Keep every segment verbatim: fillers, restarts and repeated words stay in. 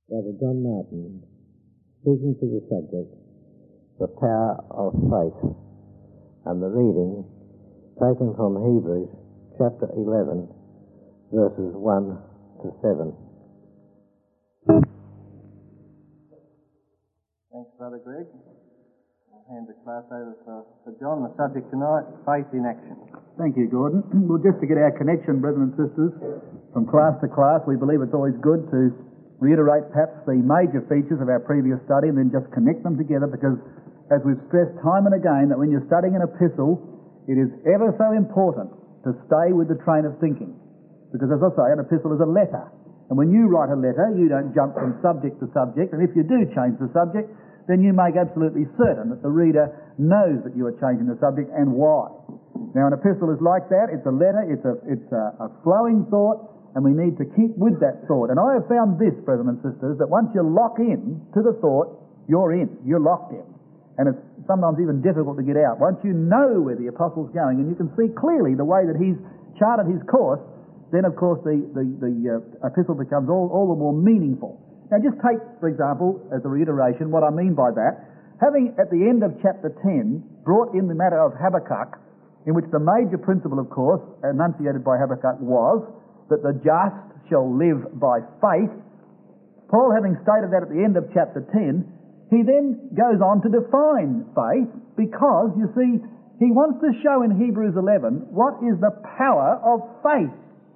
Brother John Martin, speaking to the subject, the power of faith, and the reading taken from Hebrews chapter eleven, verses one to seven. Thanks, Brother Greg. I'll hand the class over for, for John. The subject tonight, faith in action. Thank you, Gordon. Well, just to get our connection, brethren and sisters, from class to class, we believe it's always good to reiterate perhaps the major features of our previous study and then just connect them together, because as we've stressed time and again, that when you're studying an epistle, it is ever so important to stay with the train of thinking. Because as I say, an epistle is a letter. And when you write a letter, you don't jump from subject to subject, and if you do change the subject, then you make absolutely certain that the reader knows that you are changing the subject and why. Now, an epistle is like that. It's a letter, it's a, it's a, a flowing thought, and we need to keep with that thought. And I have found this, brethren and sisters, that once you lock in to the thought, you're in. You're locked in. And it's sometimes even difficult to get out. Once you know where the apostle's going, and you can see clearly the way that he's charted his course, then of course the, the, the uh, epistle becomes all, all the more meaningful. Now just take, for example, as a reiteration, what I mean by that. Having, at the end of chapter ten, brought in the matter of Habakkuk, in which the major principle, of course, enunciated by Habakkuk was that the just shall live by faith. Paul, having stated that at the end of chapter ten, he then goes on to define faith, because, you see, he wants to show in Hebrews eleven what is the power of faith.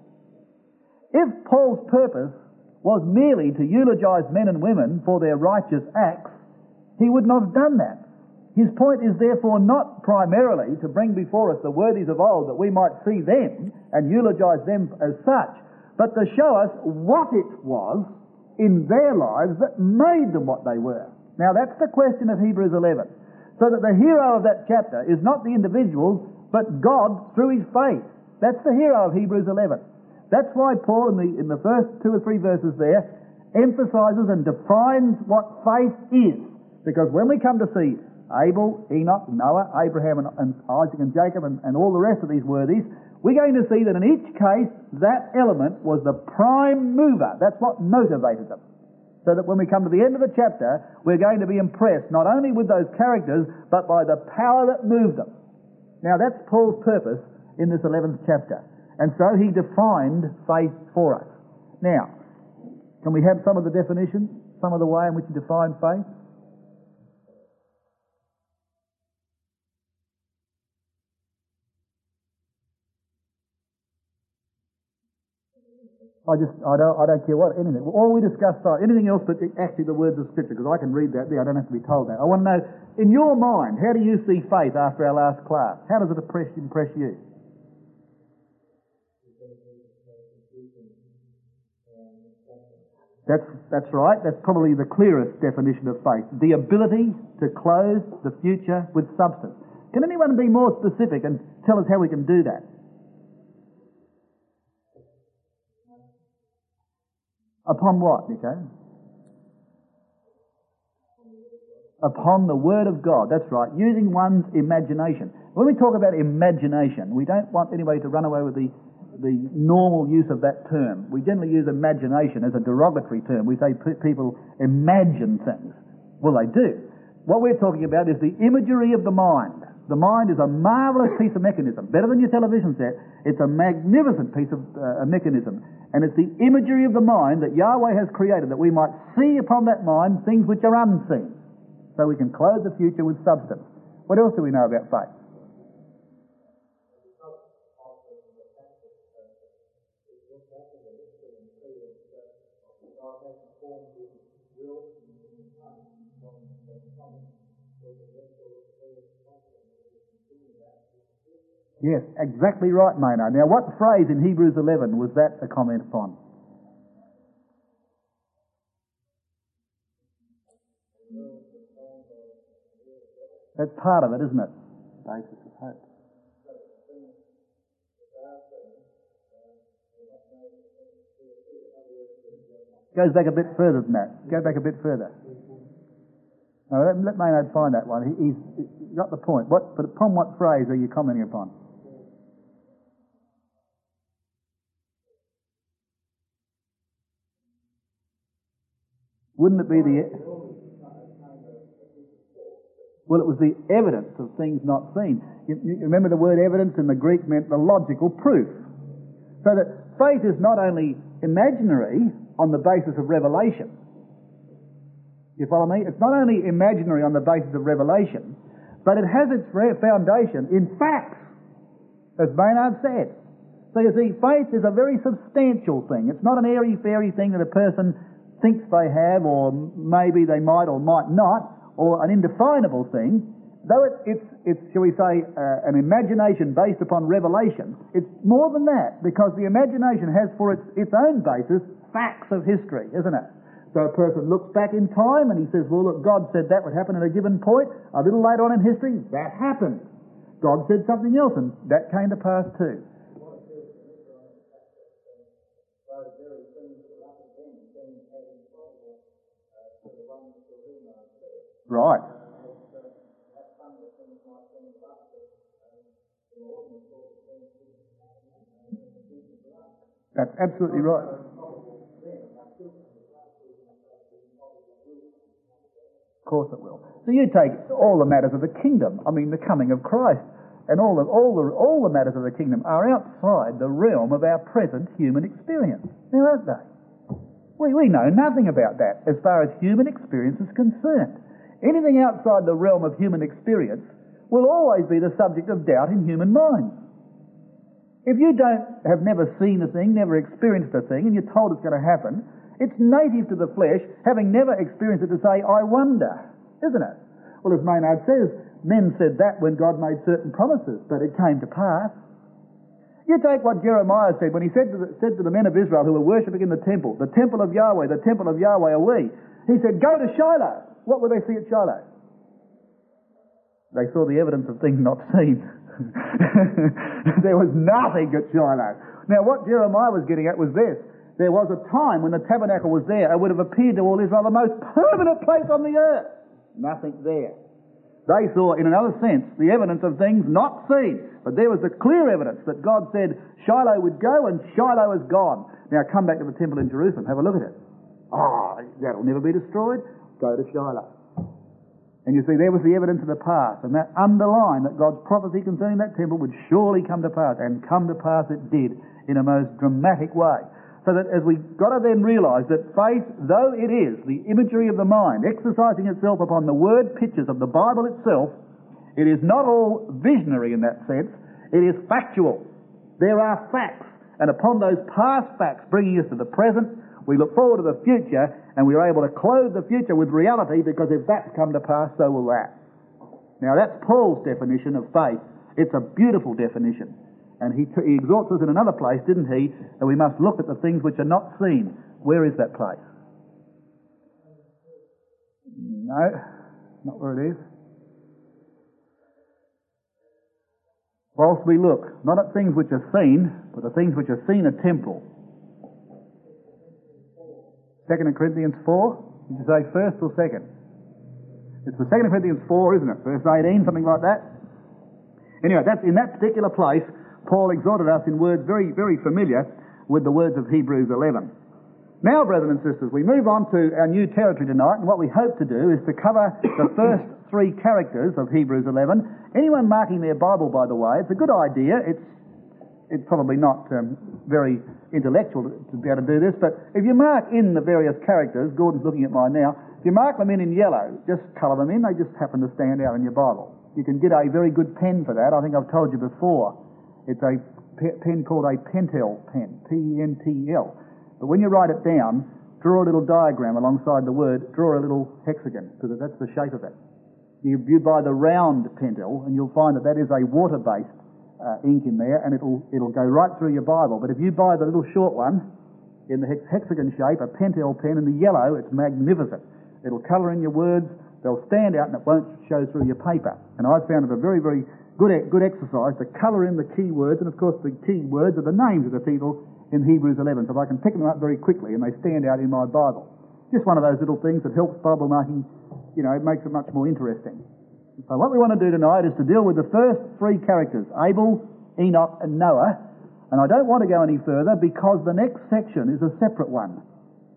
If Paul's purpose was merely to eulogize men and women for their righteous acts, he would not have done that. His point is therefore not primarily to bring before us the worthies of old that we might see them and eulogize them as such, but to show us what it was in their lives that made them what they were. Now that's the question of Hebrews eleven. So that the hero of that chapter is not the individuals, but God through his faith. That's the hero of Hebrews eleven. That's why Paul in the, in the first two or three verses there emphasizes and defines what faith is. Because when we come to see Abel, Enoch, Noah, Abraham and, and Isaac and Jacob and, and all the rest of these worthies, we're going to see that in each case that element was the prime mover. That's what motivated them. So that when we come to the end of the chapter, we're going to be impressed not only with those characters, but by the power that moved them. Now that's Paul's purpose in this eleventh chapter. And so he defined faith for us. Now, can we have some of the definitions, some of the way in which he defined faith? I just, I don't, I don't care what, anything. All we discussed, anything else but actually the words of Scripture, because I can read that there, I don't have to be told that. I want to know, in your mind, how do you see faith after our last class? How does it impress, impress you? That's, that's right. That's probably the clearest definition of faith. The ability to clothe the future with substance. Can anyone be more specific and tell us how we can do that? Upon what, Nico? Upon the Word of God. That's right. Using one's imagination. When we talk about imagination, we don't want anybody to run away with the the normal use of that term. We generally use imagination as a derogatory term. We say p- people imagine things. Well, they do. What we're talking about is the imagery of the mind. The mind is a marvellous piece of mechanism. Better than your television set. It's a magnificent piece of uh, mechanism. And it's the imagery of the mind that Yahweh has created, that we might see upon that mind things which are unseen, so we can clothe the future with substance. What else do we know about faith? Yes, exactly right, Maynard. Now, what phrase in Hebrews eleven was that a comment upon? That's part of it, isn't it? Basis of hope. Goes back a bit further than that. Go back a bit further. No, let, let Maynard find that one. He, he's, he's got the point. What, but upon what phrase are you commenting upon? Wouldn't it be the... Well, it was the evidence of things not seen. You, you remember the word evidence in the Greek meant the logical proof. So that faith is not only imaginary on the basis of revelation. You follow me? It's not only imaginary on the basis of revelation, but it has its foundation in facts, as Maynard said. So you see, faith is a very substantial thing. It's not an airy-fairy thing that a person thinks they have, or maybe they might or might not, or an indefinable thing. Though it, it's, it's, shall we say, uh, an imagination based upon revelation, it's more than that, because the imagination has for its, its own basis facts of history, isn't it? So a person looks back in time and he says, well, look, God said that would happen at a given point. A little later on in history, that happened. God said something else and that came to pass too. Right. That's absolutely right. Of course it will. So you take all the matters of the kingdom, I mean the coming of Christ, and all the, all the, all the matters of the kingdom are outside the realm of our present human experience. Now, aren't they? We, we know nothing about that as far as human experience is concerned. Anything outside the realm of human experience will always be the subject of doubt in human minds. If you don't have never seen a thing, never experienced a thing, and you're told it's going to happen, it's native to the flesh, having never experienced it, to say, I wonder, isn't it? Well, as Maynard says, men said that when God made certain promises, but it came to pass. You take what Jeremiah said when he said to, the, said to the men of Israel who were worshipping in the temple, the temple of Yahweh, the temple of Yahweh are we. He said, go to Shiloh. What would they see at Shiloh? They saw the evidence of things not seen. There was nothing at Shiloh. Now, what Jeremiah was getting at was this. There was a time when the tabernacle was there. It would have appeared to all Israel the most permanent place on the earth. Nothing there. They saw, in another sense, the evidence of things not seen. But there was the clear evidence that God said Shiloh would go, and Shiloh is gone. Now, come back to the temple in Jerusalem. Have a look at it. Oh, that'll never be destroyed. Go to Shiloh. And you see, there was the evidence of the past, and that underlined that God's prophecy concerning that temple would surely come to pass, and come to pass it did in a most dramatic way. So that as we got to then realise that faith, though it is the imagery of the mind, exercising itself upon the word pictures of the Bible itself, it is not all visionary in that sense, it is factual. There are facts, and upon those past facts bringing us to the present, we look forward to the future, and we are able to clothe the future with reality, because if that's come to pass, so will that. Now that's Paul's definition of faith. It's a beautiful definition. And he, t- he exhorts us in another place, didn't he, that we must look at the things which are not seen. Where is that place? No, not where it is. Whilst we look, not at things which are seen, but the things which are seen are temporal. Second Corinthians four? Did you say first or second? It's the Second Corinthians four, isn't it? Verse eighteen, something like that. Anyway, that's in that particular place, Paul exhorted us in words very, very familiar with the words of Hebrews eleven. Now, brethren and sisters, we move on to our new territory tonight, and what we hope to do is to cover the first three characters of Hebrews eleven. Anyone marking their Bible, by the way, it's a good idea. It's it's probably not um, very intellectual to, to be able to do this, but if you mark in the various characters, Gordon's looking at mine now, if you mark them in in yellow, just colour them in, they just happen to stand out in your Bible. You can get a very good pen for that. I think I've told you before. It's a pe- pen called a Pentel pen, P E N T E L. But when you write it down, draw a little diagram alongside the word, draw a little hexagon, because that's the shape of it. You, you buy the round Pentel, and you'll find that that is a water-based uh, ink in there, and it'll it'll go right through your Bible. But if you buy the little short one, in the hex- hexagon shape, a Pentel pen in the yellow, it's magnificent. It'll colour in your words, they'll stand out, and it won't show through your paper. And I've found it a very, very good good exercise to colour in the key words, and of course the key words are the names of the people in Hebrews eleven, so I can pick them up very quickly and they stand out in my Bible. Just one of those little things that helps Bible marking, you know, it makes it much more interesting. So what we want to do tonight is to deal with the first three characters, Abel, Enoch and Noah, and I don't want to go any further because the next section is a separate one.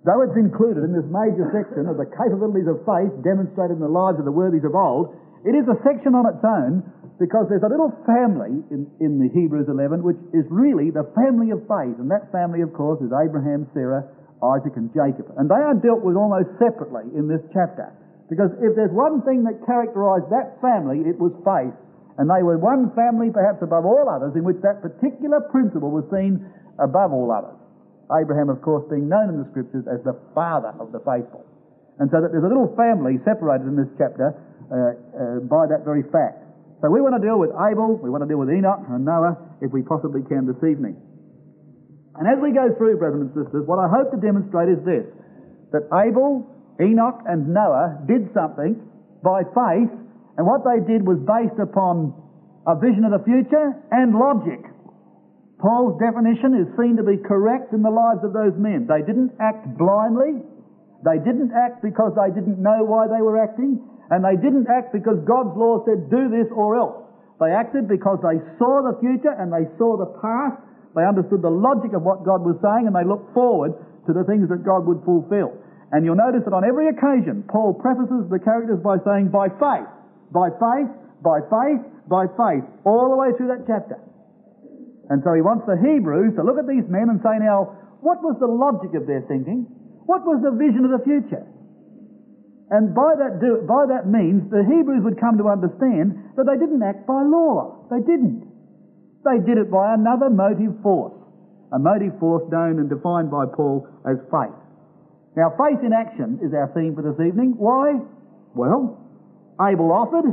though it's included in this major section of the capabilities of faith demonstrated in the lives of the worthies of old, it is a section on its own because there's a little family in, in the Hebrews eleven which is really the family of faith, and that family, of course, is Abraham, Sarah, Isaac and Jacob. And they are dealt with almost separately in this chapter, because if there's one thing that characterised that family, it was faith. And they were one family, perhaps above all others, in which that particular principle was seen above all others. Abraham, of course, being known in the Scriptures as the father of the faithful. And so that there's a little family separated in this chapter uh, uh, by that very fact. So we want to deal with Abel, we want to deal with Enoch and Noah, if we possibly can this evening. And as we go through, brothers and sisters, what I hope to demonstrate is this, that Abel, Enoch and Noah did something by faith, and what they did was based upon a vision of the future and logic. Paul's definition is seen to be correct in the lives of those men. They didn't act blindly. They didn't act because they didn't know why they were acting. And they didn't act because God's law said, do this or else. They acted because they saw the future and they saw the past. They understood the logic of what God was saying and they looked forward to the things that God would fulfill. And you'll notice that on every occasion, Paul prefaces the characters by saying, by faith, by faith, by faith, by faith, all the way through that chapter. And so he wants the Hebrews to look at these men and say, now, what was the logic of their thinking? What was the vision of the future? And by that, do, by that means, the Hebrews would come to understand that they didn't act by law. They didn't. They did it by another motive force. A motive force known and defined by Paul as faith. Now, faith in action is our theme for this evening. Why? Well, Abel offered,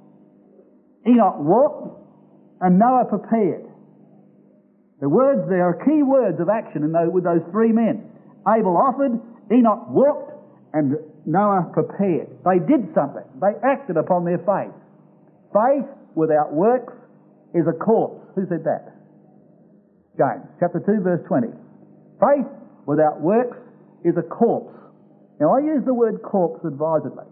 Enoch walked, and Noah prepared. The words there are key words of action in those, with those three men. Abel offered, Enoch walked, and Noah prepared. They did something. They acted upon their faith. Faith without works is a corpse. Who said that? James, chapter two, verse twenty. Faith without works is a corpse. Now, I use the word corpse advisedly.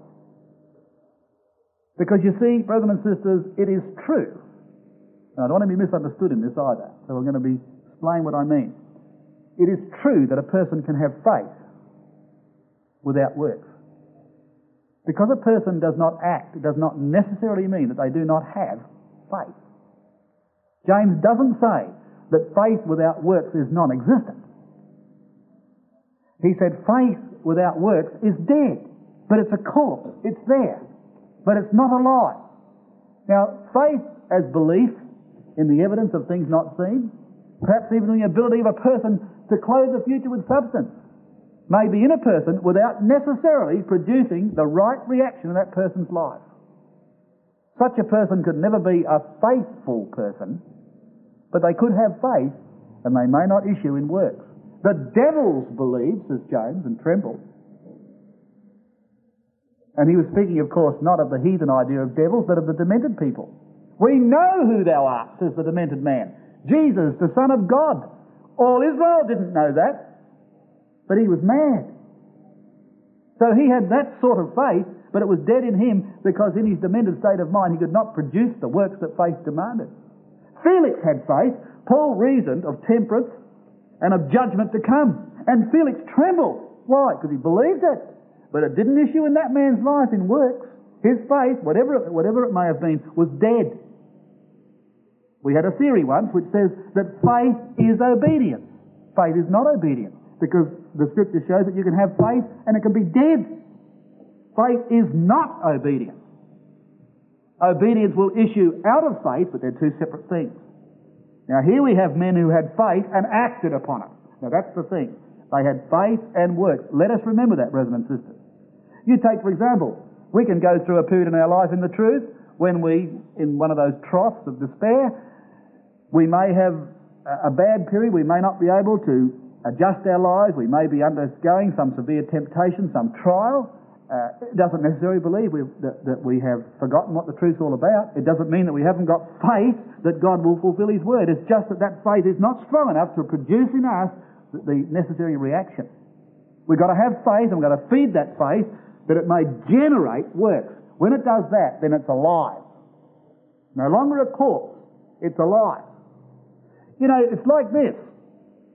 Because you see, brothers and sisters, it is true. And I don't want to be misunderstood in this either, so I'm going to be explain what I mean. It is true that a person can have faith without works. Because a person does not act, it does not necessarily mean that they do not have faith. James doesn't say that faith without works is non-existent. He said faith without works is dead, but it's a corpse. It's there, but it's not alive. Now, faith as belief in the evidence of things not seen, perhaps even the ability of a person to clothe the future with substance, may be in a person without necessarily producing the right reaction in that person's life. Such a person could never be a faithful person, but they could have faith and they may not issue in works. The devils believe, says James, and tremble. And he was speaking, of course, not of the heathen idea of devils, but of the demented people. We know who thou art, says the demented man. Jesus, the Son of God. All Israel didn't know that, but he was mad. So he had that sort of faith, but it was dead in him because in his demented state of mind he could not produce the works that faith demanded. Felix had faith. Paul reasoned of temperance and of judgment to come. And Felix trembled. Why? Because he believed it. But it didn't issue in that man's life in works. His faith, whatever, whatever it may have been, was dead. We had a theory once which says that faith is obedience. Faith is not obedience, because the Scripture shows that you can have faith and it can be dead. Faith is not obedience. Obedience will issue out of faith, but they're two separate things. Now here we have men who had faith and acted upon it. Now that's the thing. They had faith and works. Let us remember that, brothers and sisters. You take, for example, we can go through a period in our life in the truth when we, in one of those troughs of despair, we may have a bad period. We may not be able to adjust our lives. We may be undergoing some severe temptation, some trial. Uh, it doesn't necessarily believe we, that, that we have forgotten what the truth's all about. It doesn't mean that we haven't got faith that God will fulfill His word. It's just that that faith is not strong enough to produce in us the necessary reaction. We've got to have faith, and we've got to feed that faith that it may generate works. When it does that, then it's alive. No longer a corpse, it's alive. You know, it's like this.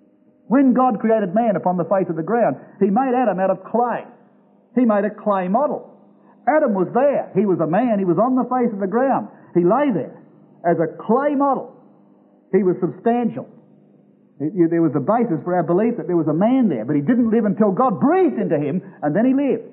When God created man upon the face of the ground, He made Adam out of clay. He made a clay model. Adam was there. He was a man. He was on the face of the ground. He lay there as a clay model. He was substantial. It, you, there was a basis for our belief that there was a man there, but he didn't live until God breathed into him, and then he lived.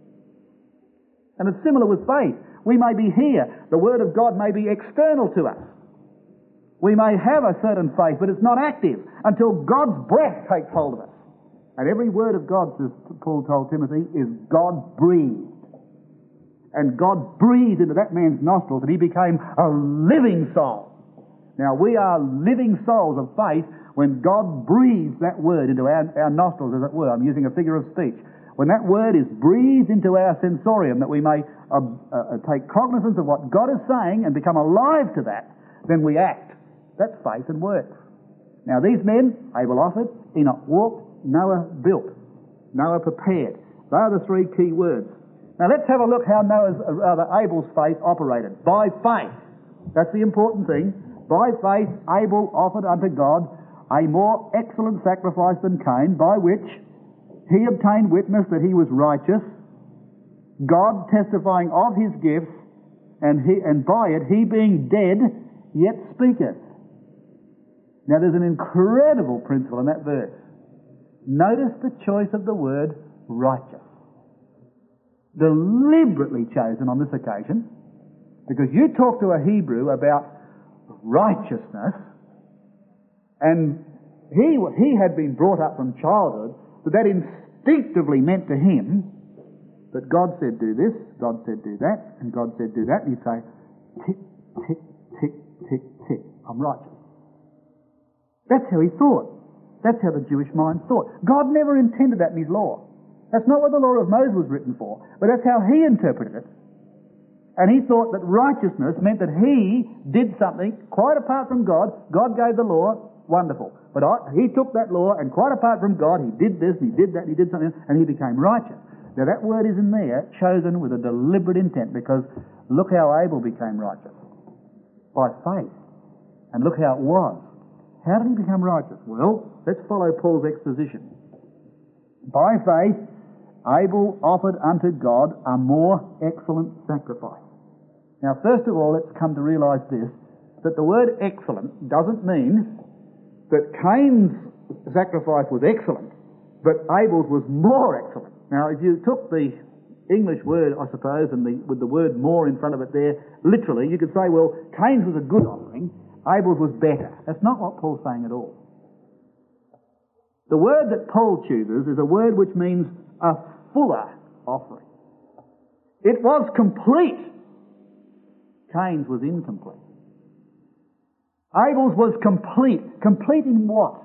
And it's similar with faith. We may be here. The Word of God may be external to us. We may have a certain faith, but it's not active until God's breath takes hold of us. And every word of God, as Paul told Timothy, is God-breathed. And God breathed into that man's nostrils and he became a living soul. Now, we are living souls of faith when God breathes that word into our, our nostrils, as it were. I'm using a figure of speech. When that word is breathed into our sensorium, that we may uh, uh, take cognizance of what God is saying and become alive to that, then we act. That's faith and works. Now, these men, Abel offered, Enoch walked, Noah built, Noah prepared. They are the three key words. Now, let's have a look how Noah's, uh, rather, Abel's faith operated. By faith. That's the important thing. By faith, Abel offered unto God a more excellent sacrifice than Cain, by which he obtained witness that he was righteous, God testifying of his gifts, and, he, and by it he being dead yet speaketh. Now there's an incredible principle in that verse. Notice the choice of the word righteous. Deliberately chosen on this occasion, because you talk to a Hebrew about righteousness, and he, he had been brought up from childhood that that instinctively meant to him that God said do this, God said do that, and God said do that, and he'd say, tick, tick, tick, tick, tick, I'm righteous. That's how he thought. That's how the Jewish mind thought. God never intended that in his law. That's not what the law of Moses was written for, but that's how he interpreted it. And he thought that righteousness meant that he did something quite apart from God. God gave the law, wonderful. But I, he took that law, and quite apart from God, he did this, and he did that, and he did something, and he became righteous. Now that word is in there, chosen with a deliberate intent, because look how Abel became righteous. By faith. And look how it was. How did he become righteous? Well, let's follow Paul's exposition. By faith, Abel offered unto God a more excellent sacrifice. Now, first of all, let's come to realise this, that the word excellent doesn't mean that Cain's sacrifice was excellent, but Abel's was more excellent. Now, if you took the English word, I suppose, and the, with the word more in front of it there, literally, you could say, well, Cain's was a good offering, Abel's was better. That's not what Paul's saying at all. The word that Paul chooses is a word which means a fuller offering. It was complete. Cain's was incomplete. Abel's was complete. Complete in what?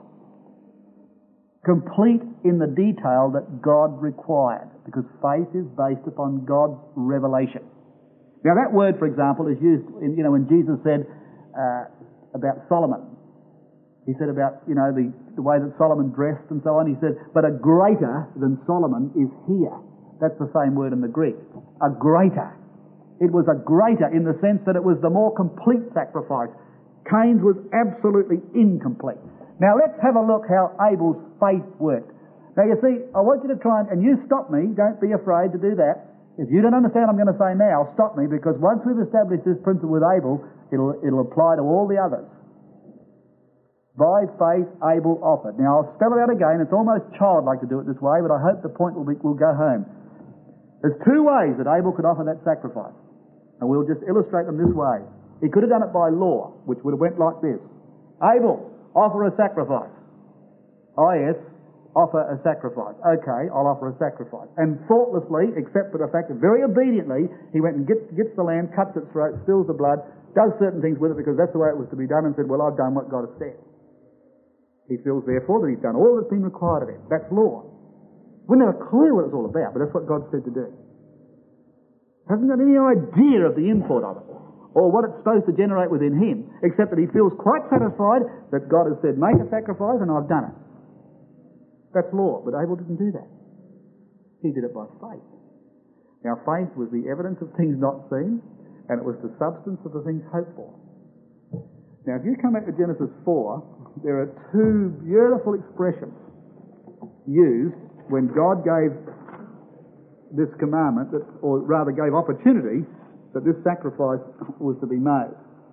Complete in the detail that God required, because faith is based upon God's revelation. Now that word, for example, is used in, you know, when Jesus said uh, about Solomon. He said about, you know, the, the way that Solomon dressed and so on. He said, but a greater than Solomon is here. That's the same word in the Greek. A greater. It was a greater in the sense that it was the more complete sacrifice. Cain's was absolutely incomplete. Now let's have a look how Abel's faith worked. Now you see, I want you to try and, and you stop me, don't be afraid to do that. If you don't understand what I'm going to say now, stop me, because once we've established this principle with Abel, it'll, it'll apply to all the others. By faith, Abel offered. Now, I'll spell it out again. It's almost childlike to do it this way, but I hope the point will, be, will go home. There's two ways that Abel could offer that sacrifice. And we'll just illustrate them this way. He could have done it by law, which would have went like this. Abel, offer a sacrifice. Oh, yes, offer a sacrifice. Okay, I'll offer a sacrifice. And thoughtlessly, except for the fact that very obediently, he went and gets, gets the lamb, cuts its throat, spills the blood, does certain things with it because that's the way it was to be done, and said, well, I've done what God has said. He feels, therefore, that he's done all that's been required of him. That's law. We don't have a clue what it's all about, but that's what God said to do. Hasn't got any idea of the import of it, or what it's supposed to generate within him, except that he feels quite satisfied that God has said, make a sacrifice, and I've done it. That's law, but Abel didn't do that. He did it by faith. Now, faith was the evidence of things not seen, and it was the substance of the things hoped for. Now, if you come back to Genesis four, there are two beautiful expressions used when God gave this commandment, that, or rather gave opportunity that this sacrifice was to be made.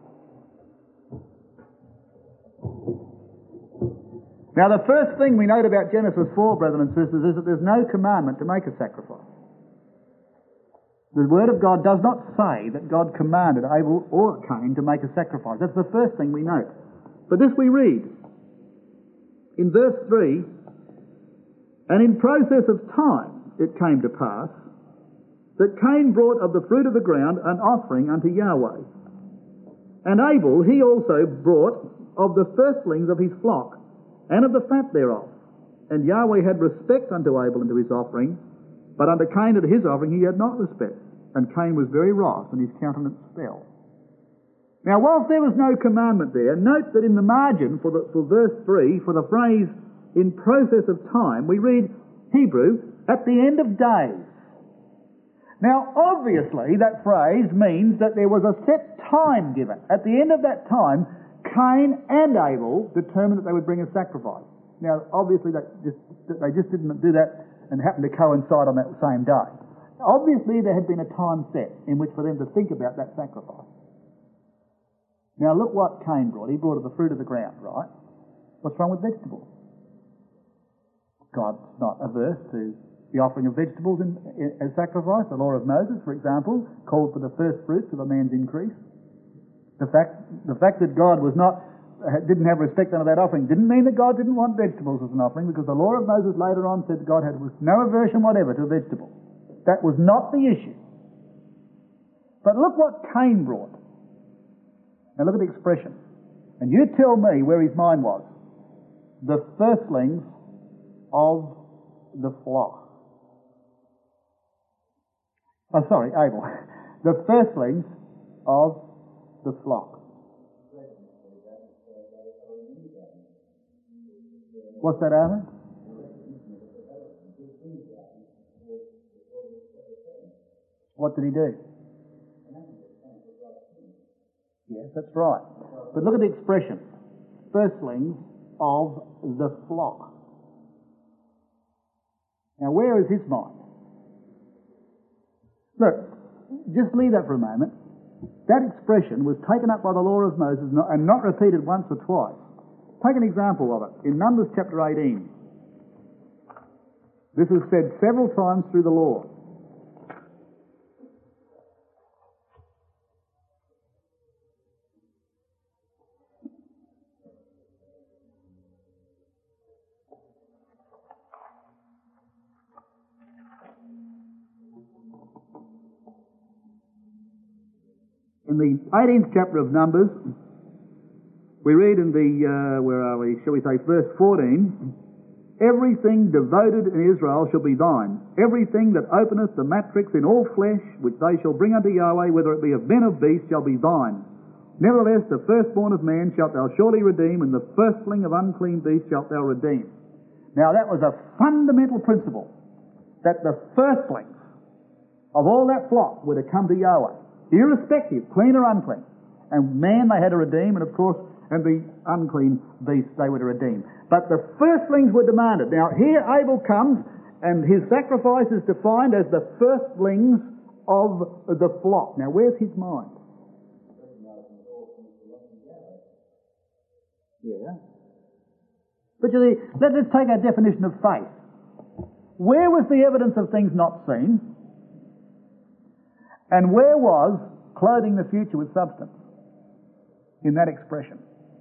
Now, the first thing we note about Genesis four, brethren and sisters, is that there's no commandment to make a sacrifice. The Word of God does not say that God commanded Abel or Cain to make a sacrifice. That's the first thing we note. But this we read in verse three, and in process of time it came to pass that Cain brought of the fruit of the ground an offering unto Yahweh. And Abel he also brought of the firstlings of his flock, and of the fat thereof. And Yahweh had respect unto Abel and to his offering, but unto Cain and to his offering he had not respect. And Cain was very wroth, and his countenance fell. Now, whilst there was no commandment there, note that in the margin for, the, for verse three, for the phrase, in process of time, we read Hebrew, at the end of days. Now, obviously, that phrase means that there was a set time given. At the end of that time, Cain and Abel determined that they would bring a sacrifice. Now, obviously, that just, they just didn't do that and happened to coincide on that same day. Obviously, there had been a time set in which for them to think about that sacrifice. Now, look what Cain brought. He brought of the fruit of the ground, right? What's wrong with vegetables? God's not averse to the offering of vegetables in, in, as sacrifice. The law of Moses, for example, called for the first fruits of a man's increase. The fact, the fact that God was not, didn't have respect unto that offering didn't mean that God didn't want vegetables as an offering, because the law of Moses later on said that God had no aversion whatever to vegetables. That was not the issue. But look what Cain brought. Now look at the expression. And you tell me where his mind was. The firstlings of the flock. Oh, sorry, Abel. The firstlings of the flock. What's that, Alan? What did he do? Yes, that's right. But look at the expression. Firstlings of the flock. Now, where is his mind? Look, just leave that for a moment. That expression was taken up by the law of Moses and not repeated once or twice. Take an example of it. In Numbers chapter eighteen, this is said several times through the law. In the eighteenth chapter of Numbers, we read in the, uh, where are we, shall we say, verse fourteen, everything devoted in Israel shall be thine. Everything that openeth the matrix in all flesh, which they shall bring unto Yahweh, whether it be of men or beasts, shall be thine. Nevertheless, the firstborn of man shalt thou surely redeem, and the firstling of unclean beasts shalt thou redeem. Now that was a fundamental principle, that the firstlings of all that flock were to come to Yahweh, irrespective, clean or unclean. And man they had to redeem, and of course, and the unclean beasts they were to redeem. But the firstlings were demanded. Now here Abel comes, and his sacrifice is defined as the firstlings of the flock. Now where's his mind? Yeah. But you see, let, let's take our definition of faith. Where was the evidence of things not seen? And where was clothing the future with substance? In that expression.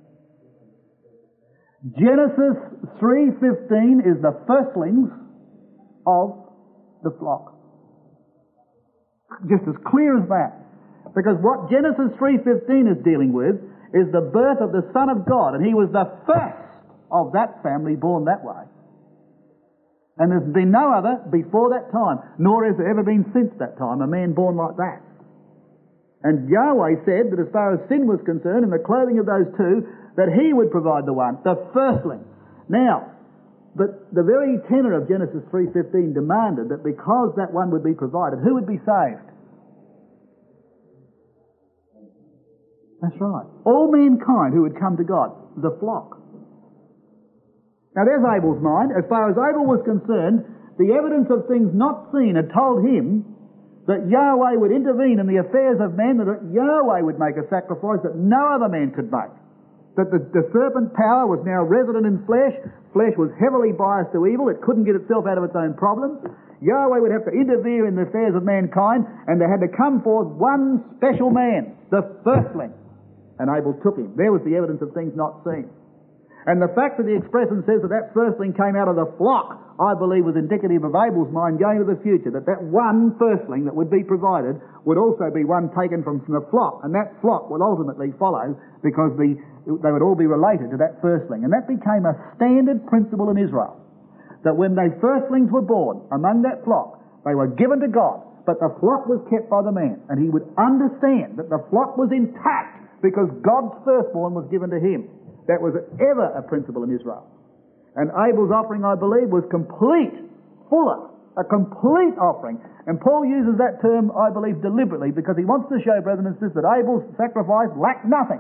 Genesis three fifteen is the firstlings of the flock. Just as clear as that. Because what Genesis three fifteen is dealing with is the birth of the Son of God, and he was the first of that family born that way. And there's been no other before that time, nor has there ever been since that time, a man born like that. And Yahweh said that as far as sin was concerned, in the clothing of those two, that he would provide the one, the firstling. Now, but the very tenor of Genesis three fifteen demanded that because that one would be provided, who would be saved? That's right. All mankind who would come to God, the flock. Now there's Abel's mind. As far as Abel was concerned, the evidence of things not seen had told him that Yahweh would intervene in the affairs of men, that Yahweh would make a sacrifice that no other man could make. That the, the serpent power was now resident in flesh. Flesh was heavily biased to evil. It couldn't get itself out of its own problems. Yahweh would have to interfere in the affairs of mankind, and there had to come forth one special man, the firstling. And Abel took him. There was the evidence of things not seen. And the fact that the expression says that that firstling came out of the flock, I believe was indicative of Abel's mind going to the future, that that one firstling that would be provided would also be one taken from, from the flock, and that flock would ultimately follow because the, they would all be related to that firstling. And that became a standard principle in Israel, that when they firstlings were born among that flock, they were given to God, but the flock was kept by the man, and he would understand that the flock was intact because God's firstborn was given to him. That was ever a principle in Israel. And Abel's offering, I believe, was complete, fuller, a complete offering. And Paul uses that term, I believe, deliberately because he wants to show, brothers and sisters, that Abel's sacrifice lacked nothing.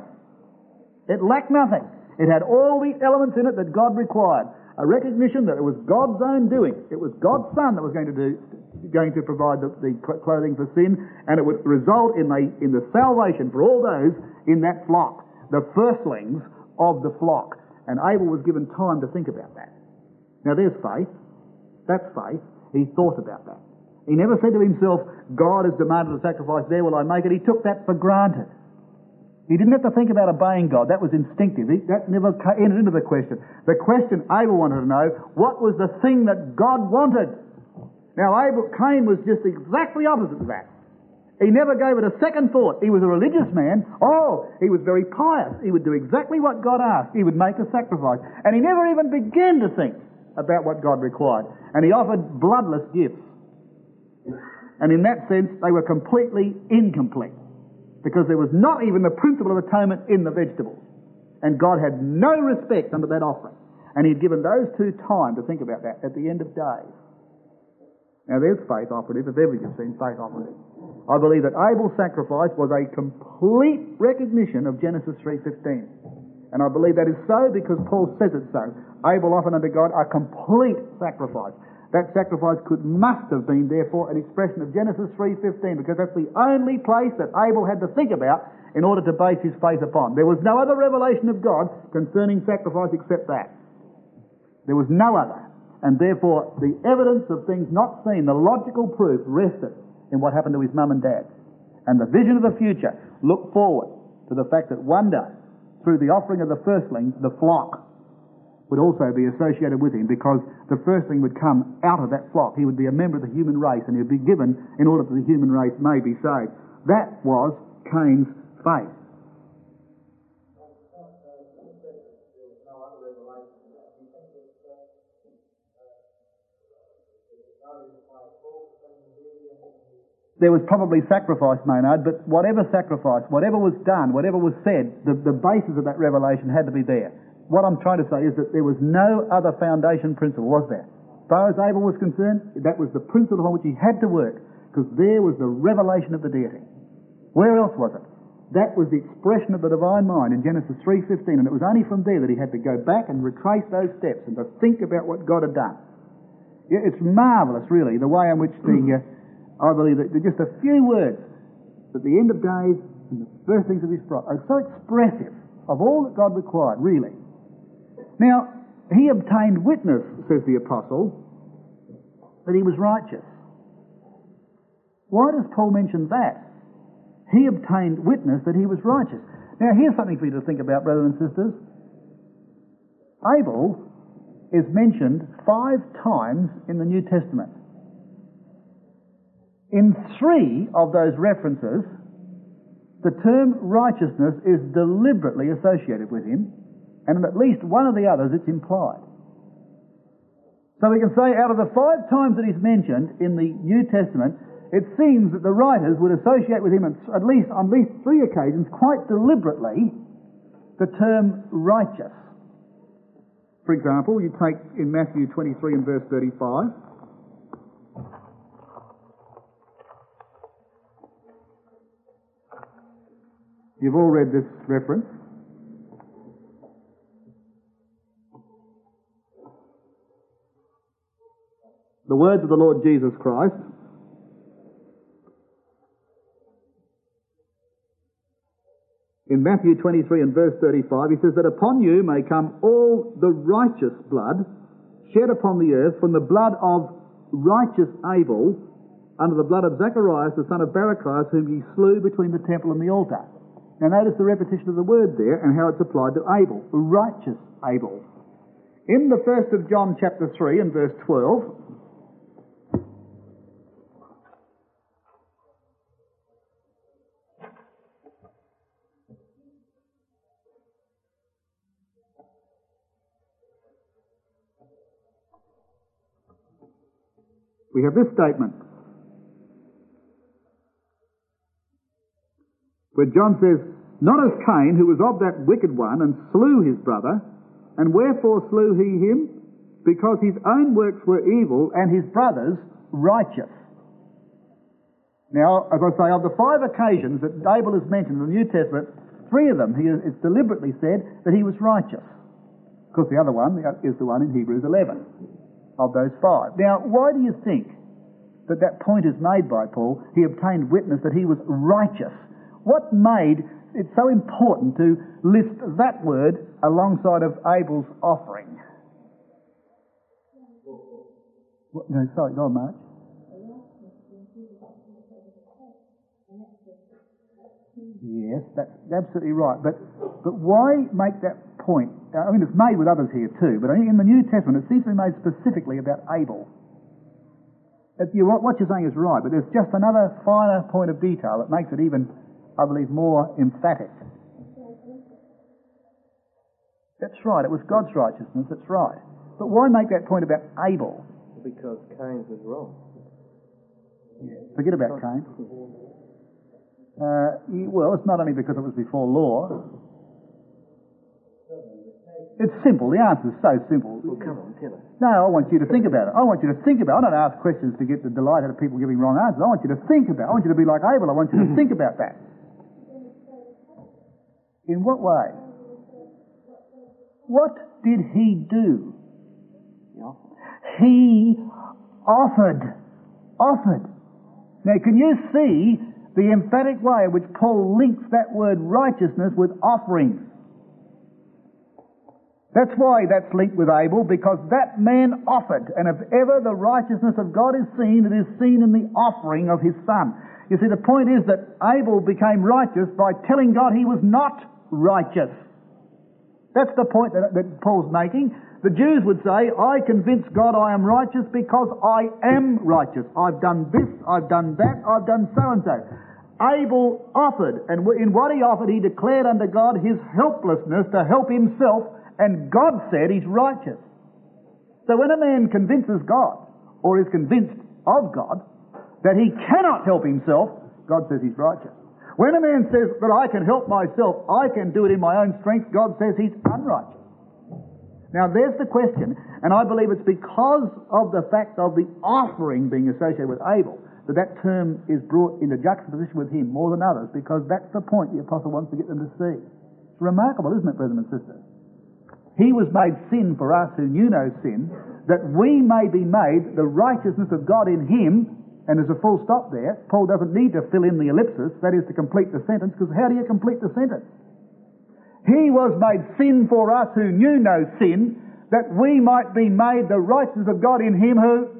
It lacked nothing. It had all the elements in it that God required. A recognition that it was God's own doing. It was God's Son that was going to do, going to provide the, the clothing for sin, and it would result in the, in the salvation for all those in that flock, the firstlings of the flock. And Abel was given time to think about that. Now there's faith. That's faith. He thought about that. He never said to himself, God has demanded a sacrifice, there will I make it. He took that for granted. He didn't have to think about obeying God. That was instinctive. He, that never entered into the question. The question Abel wanted to know, what was the thing that God wanted? Now Abel, Cain was just exactly opposite to that. He never gave it a second thought. He was a religious man. Oh, he was very pious. He would do exactly what God asked. He would make a sacrifice. And he never even began to think about what God required. And he offered bloodless gifts. And in that sense, they were completely incomplete, because there was not even the principle of atonement in the vegetables. And God had no respect under that offering. And he'd given those two time to think about that at the end of days. Now there's faith operative, if ever you've seen faith operative. I believe that Abel's sacrifice was a complete recognition of Genesis three fifteen. And I believe that is so because Paul says it so. Abel offered unto God a complete sacrifice. That sacrifice could must have been, therefore, an expression of Genesis three fifteen, because that's the only place that Abel had to think about in order to base his faith upon. There was no other revelation of God concerning sacrifice except that. There was no other. And therefore, the evidence of things not seen, the logical proof, rested in what happened to his mum and dad. And the vision of the future looked forward to the fact that one day, through the offering of the firstling, the flock would also be associated with him, because the firstling would come out of that flock. He would be a member of the human race, and he would be given in order that the human race may be saved. That was Cain's faith. There was probably sacrifice, Maynard, but whatever sacrifice, whatever was done, whatever was said, the, the basis of that revelation had to be there. What I'm trying to say is that there was no other foundation principle, was there? As far as Abel was concerned, that was the principle on which he had to work, because there was the revelation of the deity. Where else was it? That was the expression of the divine mind in Genesis three fifteen, and it was only from there that he had to go back and retrace those steps and to think about what God had done. Yeah, it's marvellous, really, the way in which the... Uh, I believe that just a few words at the end of days and the first things of his life are so expressive of all that God required, really. Now, he obtained witness, says the apostle, that he was righteous. Why does Paul mention that? He obtained witness that he was righteous. Now, here's something for you to think about, brothers and sisters. Abel is mentioned five times in the New Testament. In three of those references, the term righteousness is deliberately associated with him, and in at least one of the others it's implied. So we can say out of the five times that he's mentioned in the New Testament, it seems that the writers would associate with him at least on at least three occasions, quite deliberately, the term righteous. For example, you take in Matthew twenty-three and verse thirty-five, you've all read this reference. words of the Lord Jesus Christ. In Matthew twenty-three and verse thirty-five, he says that upon you may come all the righteous blood shed upon the earth, from the blood of righteous Abel unto the blood of Zacharias, the son of Barachias, whom ye slew between the temple and the altar. Now notice the repetition of the word there and how it's applied to Abel, the righteous Abel. In the first of John chapter three and verse twelve, we have this statement, where John says, not as Cain, who was of that wicked one, and slew his brother. And wherefore slew he him? Because his own works were evil, and his brother's righteous. Now, as I say, of the five occasions that Abel is mentioned in the New Testament, three of them, he is, it's deliberately said that he was righteous. Of course, the other one is the one in Hebrews eleven. Of those five. Now, why do you think that that point is made by Paul? He obtained witness that he was righteous. What made it so important to list that word alongside of Abel's offering? What, no, sorry, go on, Mark. Yes, that's absolutely right. But but why make that point? I mean, it's made with others here too, but in the New Testament it seems to be made specifically about Abel. You, what you're saying is right, but there's just another finer point of detail that makes it even, I believe, more emphatic. That's right, it was God's righteousness, that's right. But why make that point about Abel? Because Cain's was wrong. Yeah. Forget about Cain. Uh, well, it's not only because it was before law. It's simple. The answer is so simple. Well, come on, tell us. No, I want you to think about it. I want you to think about it. I don't ask questions to get the delight out of people giving wrong answers. I want you to think about it. I want you to be like Abel. I want you to think about that. In what way? What did he do? He offered. Offered. Now, can you see the emphatic way in which Paul links that word righteousness with offering? That's why that's linked with Abel, because that man offered. And if ever the righteousness of God is seen, it is seen in the offering of his son. You see, the point is that Abel became righteous by telling God he was not righteous. That's the point that, that Paul's making. The Jews would say, I convince God I am righteous because I am righteous. I've done this, I've done that, I've done so and so. Abel offered, and in what he offered, he declared unto God his helplessness to help himself, and God said he's righteous. So when a man convinces God, or is convinced of God, that he cannot help himself, God says he's righteous. When a man says that I can help myself, I can do it in my own strength, God says he's unrighteous. Now there's the question, and I believe it's because of the fact of the offering being associated with Abel that that term is brought into juxtaposition with him more than others, because that's the point the apostle wants to get them to see. It's remarkable, isn't it, brethren and sisters? He was made sin for us who knew no sin, that we may be made the righteousness of God in him. And there's a full stop there. Paul doesn't need to fill in the ellipsis, that is to complete the sentence, because how do you complete the sentence? He was made sin for us who knew no sin, that we might be made the righteousness of God in him who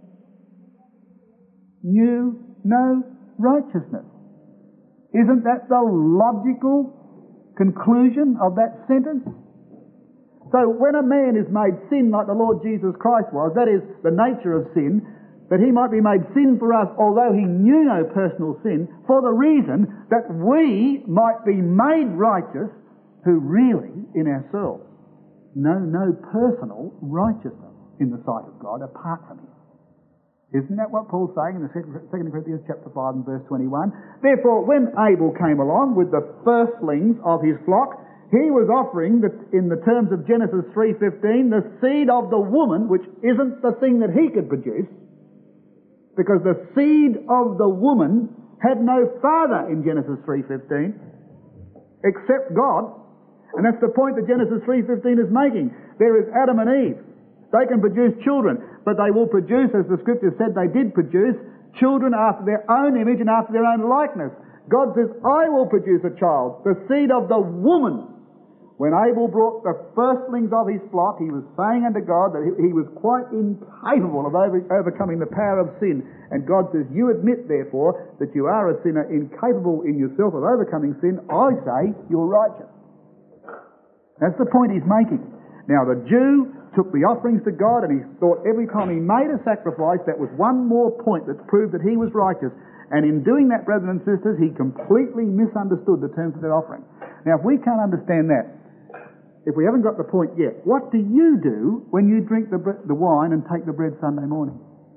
knew no righteousness. Isn't that the logical conclusion of that sentence? So when a man is made sin like the Lord Jesus Christ was, that is the nature of sin, that he might be made sin for us, although he knew no personal sin, for the reason that we might be made righteous, who really, in ourselves, know no personal righteousness in the sight of God apart from him. Isn't that what Paul's saying in the Second Corinthians chapter five and verse twenty-one? Therefore, when Abel came along with the firstlings of his flock, he was offering, the, in the terms of Genesis three fifteen, the seed of the woman, which isn't the thing that he could produce, because the seed of the woman had no father in Genesis three fifteen, except God. And that's the point that Genesis three fifteen is making. There is Adam and Eve. They can produce children. but they will produce, as the Scripture said they did produce, children after their own image and after their own likeness. God says, I will produce a child, the seed of the woman. When Abel brought the firstlings of his flock, he was saying unto God that he was quite incapable of over, overcoming the power of sin. And God says, you admit, therefore, that you are a sinner, incapable in yourself of overcoming sin. I say, you're righteous. That's the point he's making. Now, the Jew took the offerings to God, and he thought every time he made a sacrifice, that was one more point that proved that he was righteous. And in doing that, brothers and sisters, he completely misunderstood the terms of that offering. Now, if we can't understand that, if we haven't got the point yet, what do you do when you drink the, bre- the wine and take the bread Sunday morning?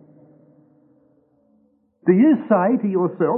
Do you say to yourself,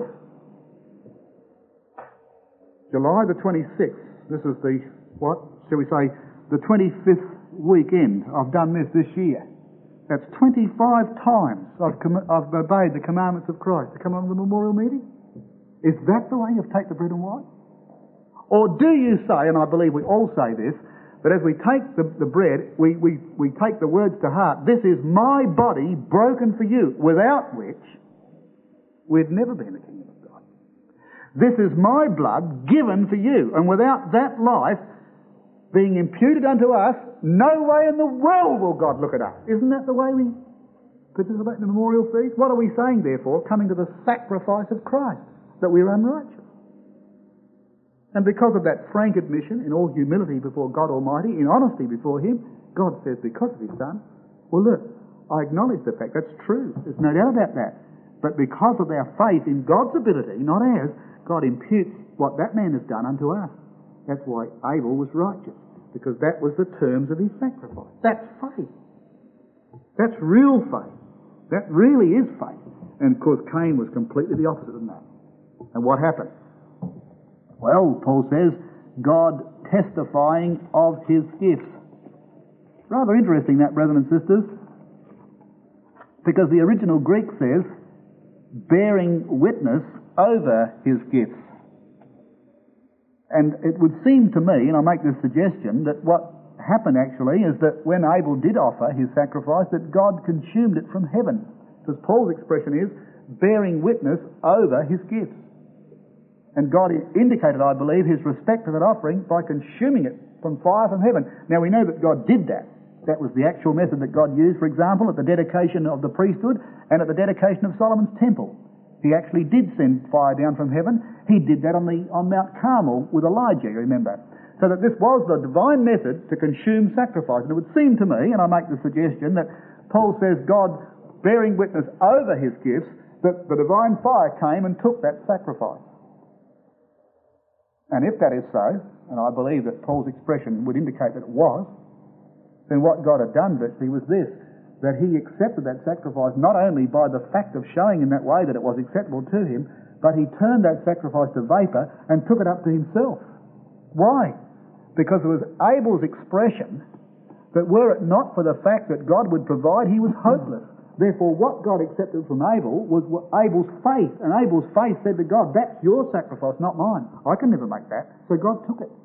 July the twenty-sixth, this is the, what, shall we say, the twenty-fifth weekend I've done this this year. That's twenty-five times I've, com- I've obeyed the commandments of Christ to come on to the memorial meeting. Is that the way you take the bread and wine? Or do you say, and I believe we all say this, that as we take the, the bread, we, we, we take the words to heart, this is my body broken for you, without which we'd never be in the kingdom of God. This is my blood given for you, and without that life being imputed unto us, no way in the world will God look at us. Isn't that the way we participate in the memorial feast? What are we saying, therefore, coming to the sacrifice of Christ, that we're unrighteous? And because of that frank admission, in all humility before God Almighty, in honesty before Him, God says, because of His Son, well look, I acknowledge the fact, that's true, there's no doubt about that. But because of our faith in God's ability, not ours, God imputes what that man has done unto us. That's why Abel was righteous, because that was the terms of his sacrifice. That's faith. That's real faith. That really is faith. And of course Cain was completely the opposite of that. And what happened? Well, Paul says, God testifying of his gifts. Rather interesting that, brethren and sisters, because the original Greek says, bearing witness over his gifts. And it would seem to me, and I make this suggestion, that what happened actually is that when Abel did offer his sacrifice, that God consumed it from heaven. Because Paul's expression is, bearing witness over his gifts. And God indicated, I believe, his respect for that offering by consuming it from fire from heaven. Now we know that God did that. That was the actual method that God used, for example, at the dedication of the priesthood and at the dedication of Solomon's temple. He actually did send fire down from heaven. He did that on the on Mount Carmel with Elijah, you remember. So that this was the divine method to consume sacrifice. And it would seem to me, and I make the suggestion, that Paul says God bearing witness over his gifts, that the divine fire came and took that sacrifice. And if that is so, and I believe that Paul's expression would indicate that it was, then what God had done virtually was this, that he accepted that sacrifice not only by the fact of showing in that way that it was acceptable to him, but he turned that sacrifice to vapour and took it up to himself. Why? Because it was Abel's expression that were it not for the fact that God would provide, he was hopeless. Therefore, what God accepted from Abel was Abel's faith. And Abel's faith said to God, that's your sacrifice, not mine. I can never make that. So God took it.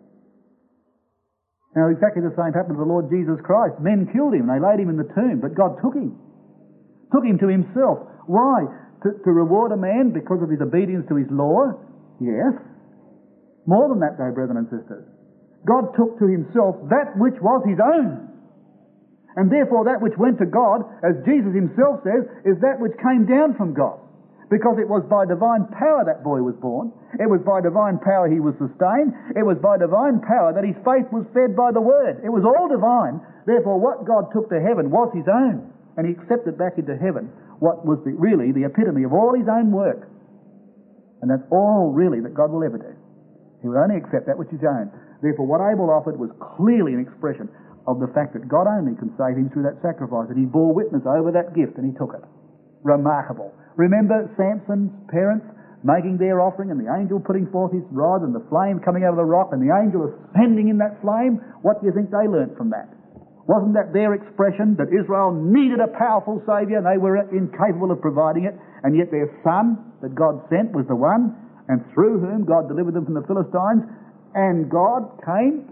Now, exactly the same happened to the Lord Jesus Christ. Men killed him. They laid him in the tomb. But God took him. Took him to himself. Why? To, to reward a man because of his obedience to his law? Yes. More than that, though, brethren and sisters. God took to himself that which was his own. And therefore that which went to God, as Jesus himself says, is that which came down from God. Because it was by divine power that boy was born. It was by divine power he was sustained. It was by divine power that his faith was fed by the Word. It was all divine. Therefore what God took to heaven was his own. And he accepted back into heaven what was the, really the epitome of all his own work. And that's all really that God will ever do. He will only accept that which is his own. Therefore what Abel offered was clearly an expression of the fact that God only can save him through that sacrifice, and he bore witness over that gift and he took it. Remarkable. Remember Samson's parents making their offering and the angel putting forth his rod and the flame coming out of the rock and the angel ascending in that flame? What do you think they learnt from that? Wasn't that their expression that Israel needed a powerful Saviour and they were incapable of providing it, and yet their son that God sent was the one, and through whom God delivered them from the Philistines, and God came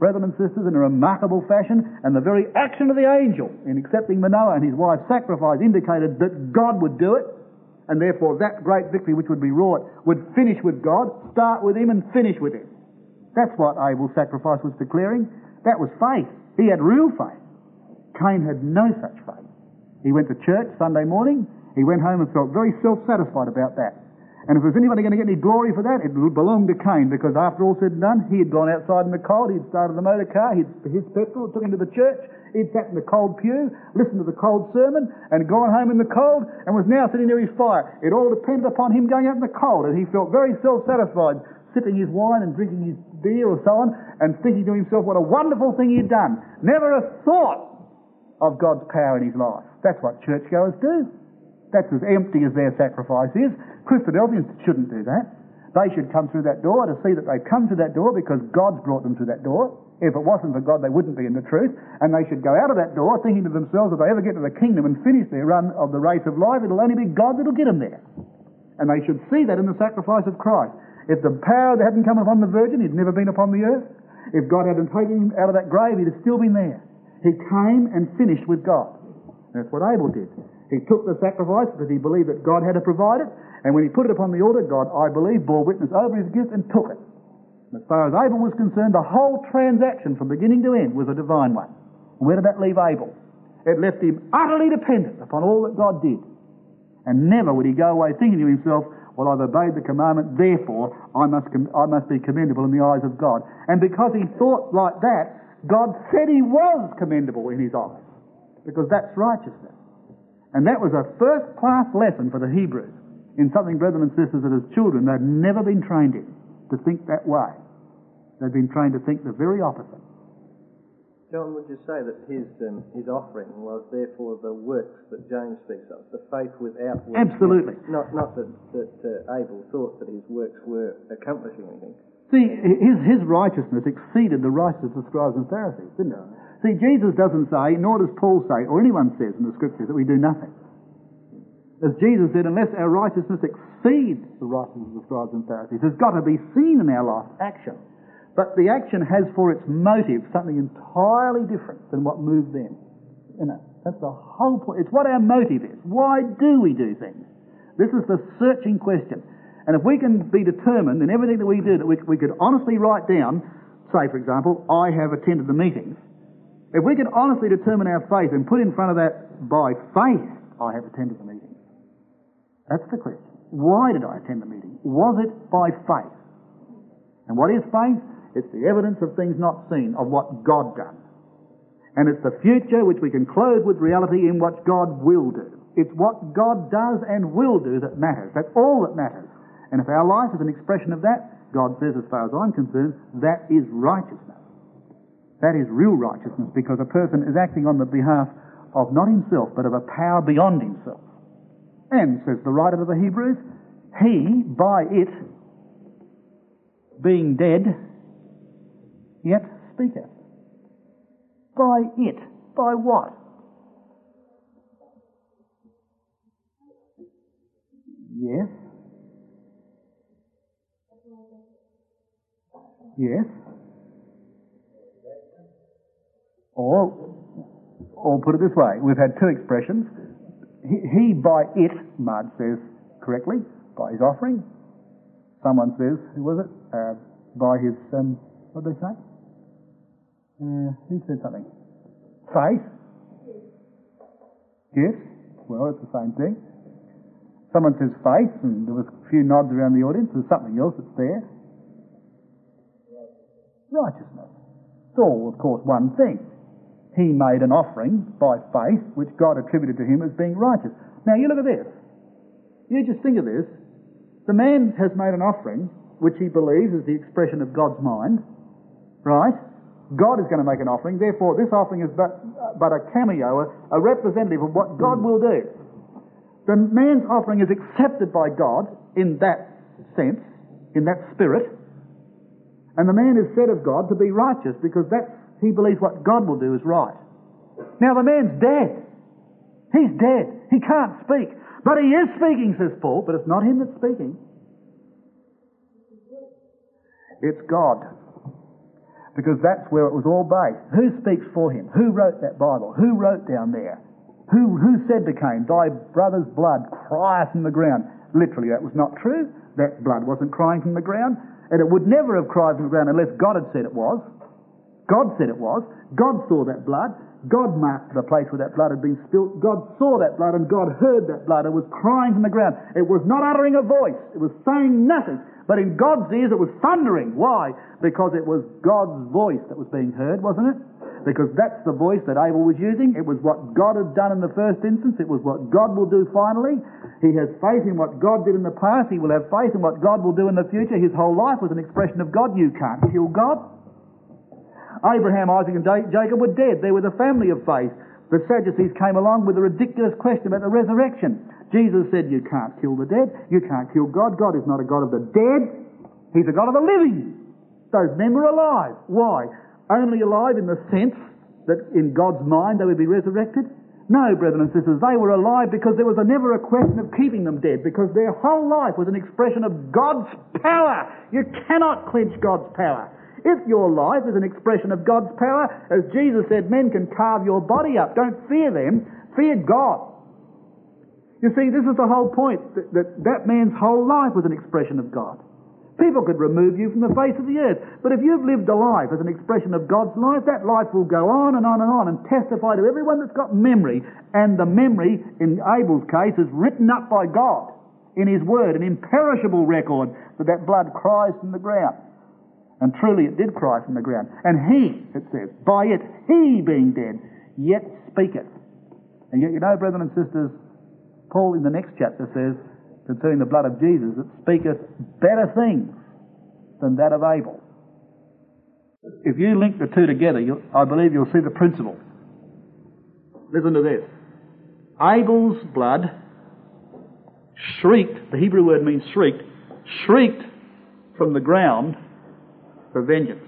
brethren and sisters, in a remarkable fashion, and the very action of the angel in accepting Manoah and his wife's sacrifice indicated that God would do it, and therefore that great victory which would be wrought would finish with God, start with him and finish with him. That's what Abel's sacrifice was declaring. That was faith. He had real faith. Cain had no such faith. He went to church Sunday morning, he went home and felt very self-satisfied about that. And if there's anybody going to get any glory for that, it belonged to Cain, because after all said and done, he had gone outside in the cold, he'd started the motor car, he'd his petrol, took him to the church, he'd sat in the cold pew, listened to the cold sermon, and gone home in the cold, and was now sitting near his fire. It all depended upon him going out in the cold, and he felt very self-satisfied, sipping his wine and drinking his beer or so on, and thinking to himself what a wonderful thing he'd done. Never a thought of God's power in his life. That's what churchgoers do. That's as empty as their sacrifice is. Christadelphians shouldn't do that. They should come through that door to see that they've come through that door because God's brought them through that door. If it wasn't for God, they wouldn't be in the truth. And they should go out of that door thinking to themselves, if they ever get to the kingdom and finish their run of the race of life, it'll only be God that'll get them there. And they should see that in the sacrifice of Christ. If the power that hadn't come upon the Virgin, he'd never been upon the earth. If God hadn't taken him out of that grave, he'd have still been there. He came and finished with God. That's what Abel did. He took the sacrifice because he believed that God had to provide it, and when he put it upon the altar, God, I believe, bore witness over his gift and took it. And as far as Abel was concerned, the whole transaction from beginning to end was a divine one. And where did that leave Abel? It left him utterly dependent upon all that God did. And never would he go away thinking to himself, well, I've obeyed the commandment, therefore I must, com- I must be commendable in the eyes of God. And because he thought like that, God said he was commendable in his eyes, because that's righteousness. And that was a first-class lesson for the Hebrews in something, brethren and sisters, that as children they'd never been trained in, to think that way. They'd been trained to think the very opposite. John, would you say that his um, his offering was therefore the works that James speaks of, the faith without works? Absolutely. Not not that, that uh, Abel thought that his works were accomplishing anything. See, his, his righteousness exceeded the righteousness of scribes and Pharisees, didn't it? See, Jesus doesn't say, nor does Paul say, or anyone says in the Scriptures, that we do nothing. As Jesus said, unless our righteousness exceeds the righteousness of the scribes and Pharisees, it's got to be seen in our life action. But the action has for its motive something entirely different than what moved them. You know, that's the whole point. It's what our motive is. Why do we do things? This is the searching question. And if we can be determined in everything that we do, that we, we could honestly write down, say, for example, I have attended the meetings. If we can honestly determine our faith and put in front of that, by faith, I have attended the meeting. That's the question. Why did I attend the meeting? Was it by faith? And what is faith? It's the evidence of things not seen, of what God done. And it's the future which we can clothe with reality in what God will do. It's what God does and will do that matters. That's all that matters. And if our life is an expression of that, God says, as far as I'm concerned, that is righteousness. That is real righteousness, because a person is acting on the behalf of not himself, but of a power beyond himself. And, says the writer of the Hebrews, he, by it, being dead, yet speaketh. By it. By what? Yes. Yes. Or, or put it this way, we've had two expressions. He, he by it, Marge says correctly, by his offering. Someone says, who was it? Uh, by his, um, what did they say? Uh, who said something? Faith? Yes. Well, it's the same thing. Someone says faith, and there was a few nods around the audience. There's something else that's there. Righteousness. It's all, of course, one thing. He made an offering by faith, which God attributed to him as being righteous. Now, you look at this. You just think of this. The man has made an offering, which he believes is the expression of God's mind, right? God is going to make an offering, therefore this offering is but, but a cameo, a, a representative of what God will do. The man's offering is accepted by God in that sense, in that spirit, and the man is said of God to be righteous because that's he believes what God will do is right. Now the man's dead. He's dead. He can't speak. But he is speaking, says Paul, but it's not him that's speaking. It's God. because that's where it was all based. Who speaks for him? Who wrote that Bible? Who wrote down there? Who, who said to Cain, thy brother's blood crieth from the ground? Literally, that was not true. That blood wasn't crying from the ground, and it would never have cried from the ground unless God had said it was. God said it was. God saw that blood. God marked the place where that blood had been spilt. God saw that blood, and God heard that blood. It was crying from the ground. It was not uttering a voice. It was saying nothing. But in God's ears it was thundering. Why? Because it was God's voice that was being heard, wasn't it? Because that's the voice that Abel was using. It was what God had done in the first instance. It was what God will do finally. He has faith in what God did in the past. He will have faith in what God will do in the future. His whole life was an expression of God. You can't kill God. Abraham, Isaac and Jacob were dead. They were the family of faith. The Sadducees came along with a ridiculous question about the resurrection. Jesus said, you can't kill the dead. You can't kill God. God is not a God of the dead. He's a God of the living. Those men were alive. Why? Only alive in the sense that in God's mind they would be resurrected? No, brethren and sisters, they were alive because there was a, never a question of keeping them dead, because their whole life was an expression of God's power. You cannot quench God's power. If your life is an expression of God's power, as Jesus said, men can carve your body up. Don't fear them, fear God. You see, this is the whole point, that that, that man's whole life was an expression of God. People could remove you from the face of the earth, but if you've lived a life as an expression of God's life, that life will go on and on and on and testify to everyone that's got memory, and the memory, in Abel's case, is written up by God in His Word, an imperishable record that that blood cries from the ground. And truly it did cry from the ground. And He, it says, by it, He being dead, yet speaketh. And yet, you know, brethren and sisters, Paul in the next chapter says, concerning the blood of Jesus, it speaketh better things than that of Abel. If you link the two together, you'll, I believe you'll see the principle. Listen to this. Abel's blood shrieked, the Hebrew word means shrieked, shrieked from the ground for vengeance.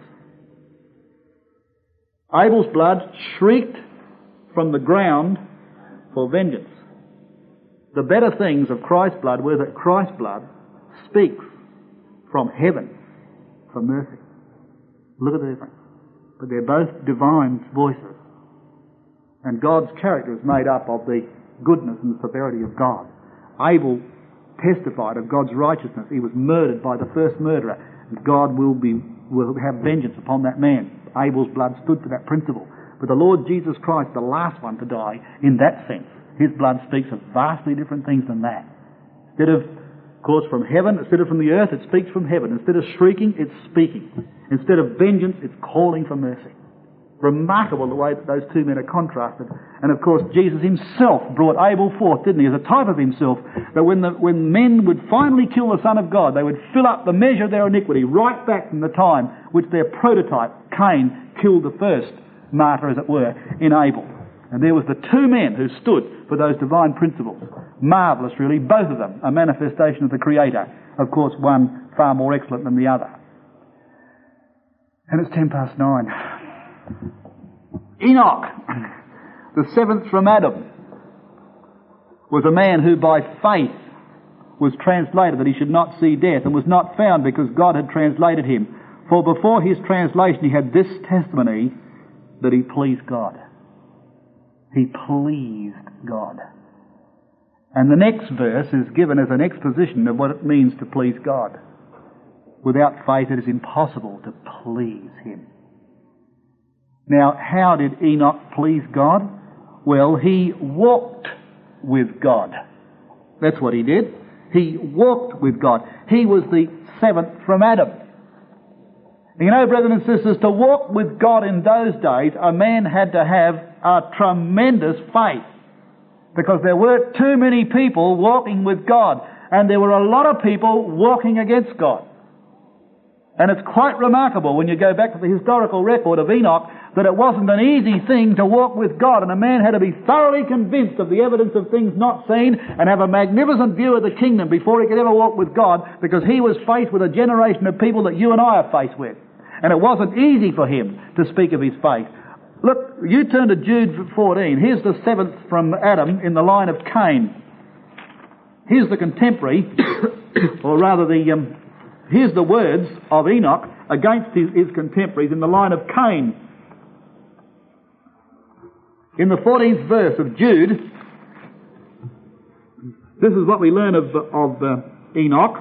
Abel's blood shrieked from the ground for vengeance. The better things of Christ's blood were that Christ's blood speaks from heaven for mercy. Look at the difference. But they're both divine voices. And God's character is made up of the goodness and the severity of God. Abel testified of God's righteousness. He was murdered by the first murderer. And God will be will have vengeance upon that man. Abel's blood stood for that principle. But the Lord Jesus Christ, the last one to die, in that sense, His blood speaks of vastly different things than that. Instead of, of course, from heaven, instead of from the earth, it speaks from heaven. Instead of shrieking, it's speaking. Instead of vengeance, it's calling for mercy. Remarkable the way that those two men are contrasted. And of course, Jesus Himself brought Abel forth, didn't He, as a type of Himself, that when the, when men would finally kill the Son of God, they would fill up the measure of their iniquity right back from the time which their prototype, Cain, killed the first martyr, as it were, in Abel. And there was the two men who stood for those divine principles. Marvellous, really, both of them, a manifestation of the Creator. Of course, one far more excellent than the other. And it's ten past nine. Enoch, the seventh from Adam, was a man who by faith was translated that he should not see death, and was not found because God had translated him. For before his translation he had this testimony, that he pleased God. He pleased God. And the next verse is given as an exposition of what it means to please God. Without faith it is impossible to please Him. Now, how did Enoch please God? Well, he walked with God. That's what he did. He walked with God. He was the seventh from Adam. You know, brethren and sisters, to walk with God in those days, a man had to have a tremendous faith. Because there weren't too many people walking with God. And there were a lot of people walking against God. And it's quite remarkable when you go back to the historical record of Enoch that it wasn't an easy thing to walk with God, and a man had to be thoroughly convinced of the evidence of things not seen and have a magnificent view of the kingdom before he could ever walk with God, because he was faced with a generation of people that you and I are faced with. And it wasn't easy for him to speak of his faith. Look, you turn to Jude fourteen. Here's the seventh from Adam in the line of Cain. Here's the contemporary, or rather the... Um, Here's the words of Enoch against his, his contemporaries in the line of Cain. In the fourteenth verse of Jude, this is what we learn of, of uh, Enoch,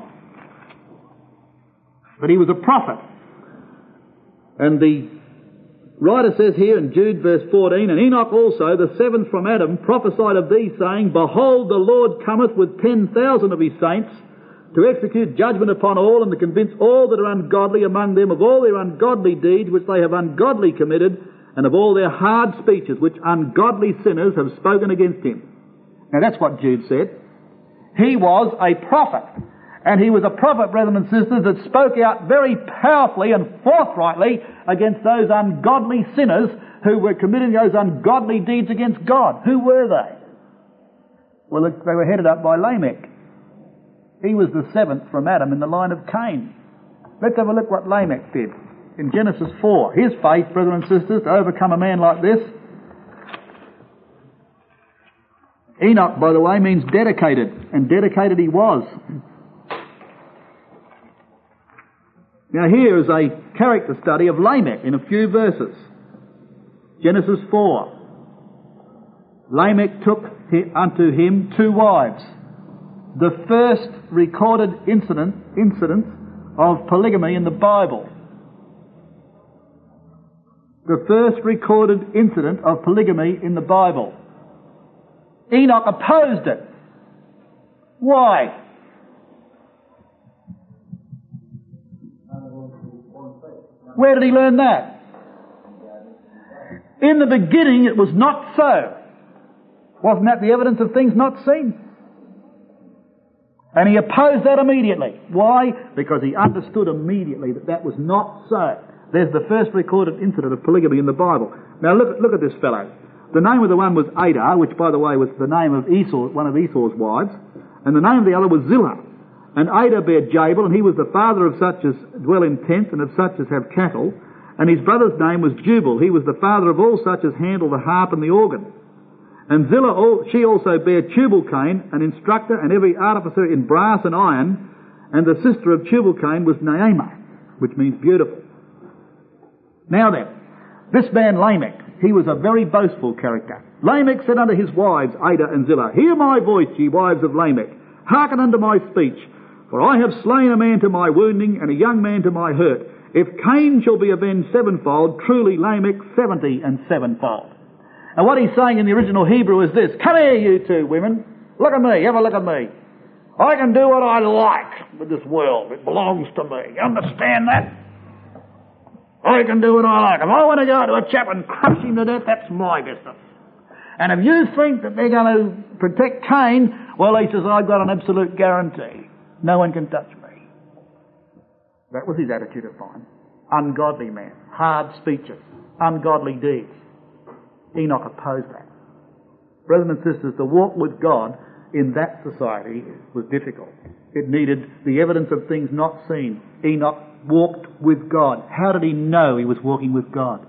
that he was a prophet. And the writer says here in Jude verse fourteen, and Enoch also, the seventh from Adam, prophesied of thee, saying, Behold, the Lord cometh with ten thousand of his saints, to execute judgment upon all, and to convince all that are ungodly among them of all their ungodly deeds which they have ungodly committed, and of all their hard speeches which ungodly sinners have spoken against him. Now that's what Jude said. He was a prophet. And he was a prophet, brethren and sisters, that spoke out very powerfully and forthrightly against those ungodly sinners who were committing those ungodly deeds against God. Who were they? Well, they were headed up by Lamech. He was the seventh from Adam in the line of Cain. Let's have a look what Lamech did in Genesis four. His faith, brethren and sisters, to overcome a man like this. Enoch, by the way, means dedicated, and dedicated he was. Now here is a character study of Lamech in a few verses. Genesis four. Lamech took unto him two wives. The first recorded incident, incident of polygamy in the Bible. The first recorded incident of polygamy in the Bible. Enoch opposed it. Why? Where did he learn that? In the beginning it was not so. Wasn't that the evidence of things not seen? And he opposed that immediately. Why? Because he understood immediately that that was not so. There's the first recorded incident of polygamy in the Bible. Now look at, look at this fellow. The name of the one was Adah, which by the way was the name of Esau, one of Esau's wives. And the name of the other was Zillah. And Adah bare Jabal, and he was the father of such as dwell in tents and of such as have cattle. And his brother's name was Jubal. He was the father of all such as handle the harp and the organ. And Zillah, she also bare Tubal-Cain, an instructor and every artificer in brass and iron. And the sister of Tubal-Cain was Naamah, which means beautiful. Now then, this man Lamech, he was a very boastful character. Lamech said unto his wives, Adah and Zillah, Hear my voice, ye wives of Lamech. Hearken unto my speech. For I have slain a man to my wounding, and a young man to my hurt. If Cain shall be avenged sevenfold, truly Lamech seventy and sevenfold. And what he's saying in the original Hebrew is this. Come here, you two women. Look at me. Have a look at me. I can do what I like with this world. It belongs to me. You understand that? I can do what I like. If I want to go to a chap and crush him to death, that's my business. And if you think that they're going to protect Cain, well, he says, I've got an absolute guarantee. No one can touch me. That was his attitude of mind. Ungodly man. Hard speeches. Ungodly deeds. Enoch opposed that. Brothers and sisters, the walk with God in that society was difficult. It needed the evidence of things not seen. Enoch walked with God. How did he know he was walking with God?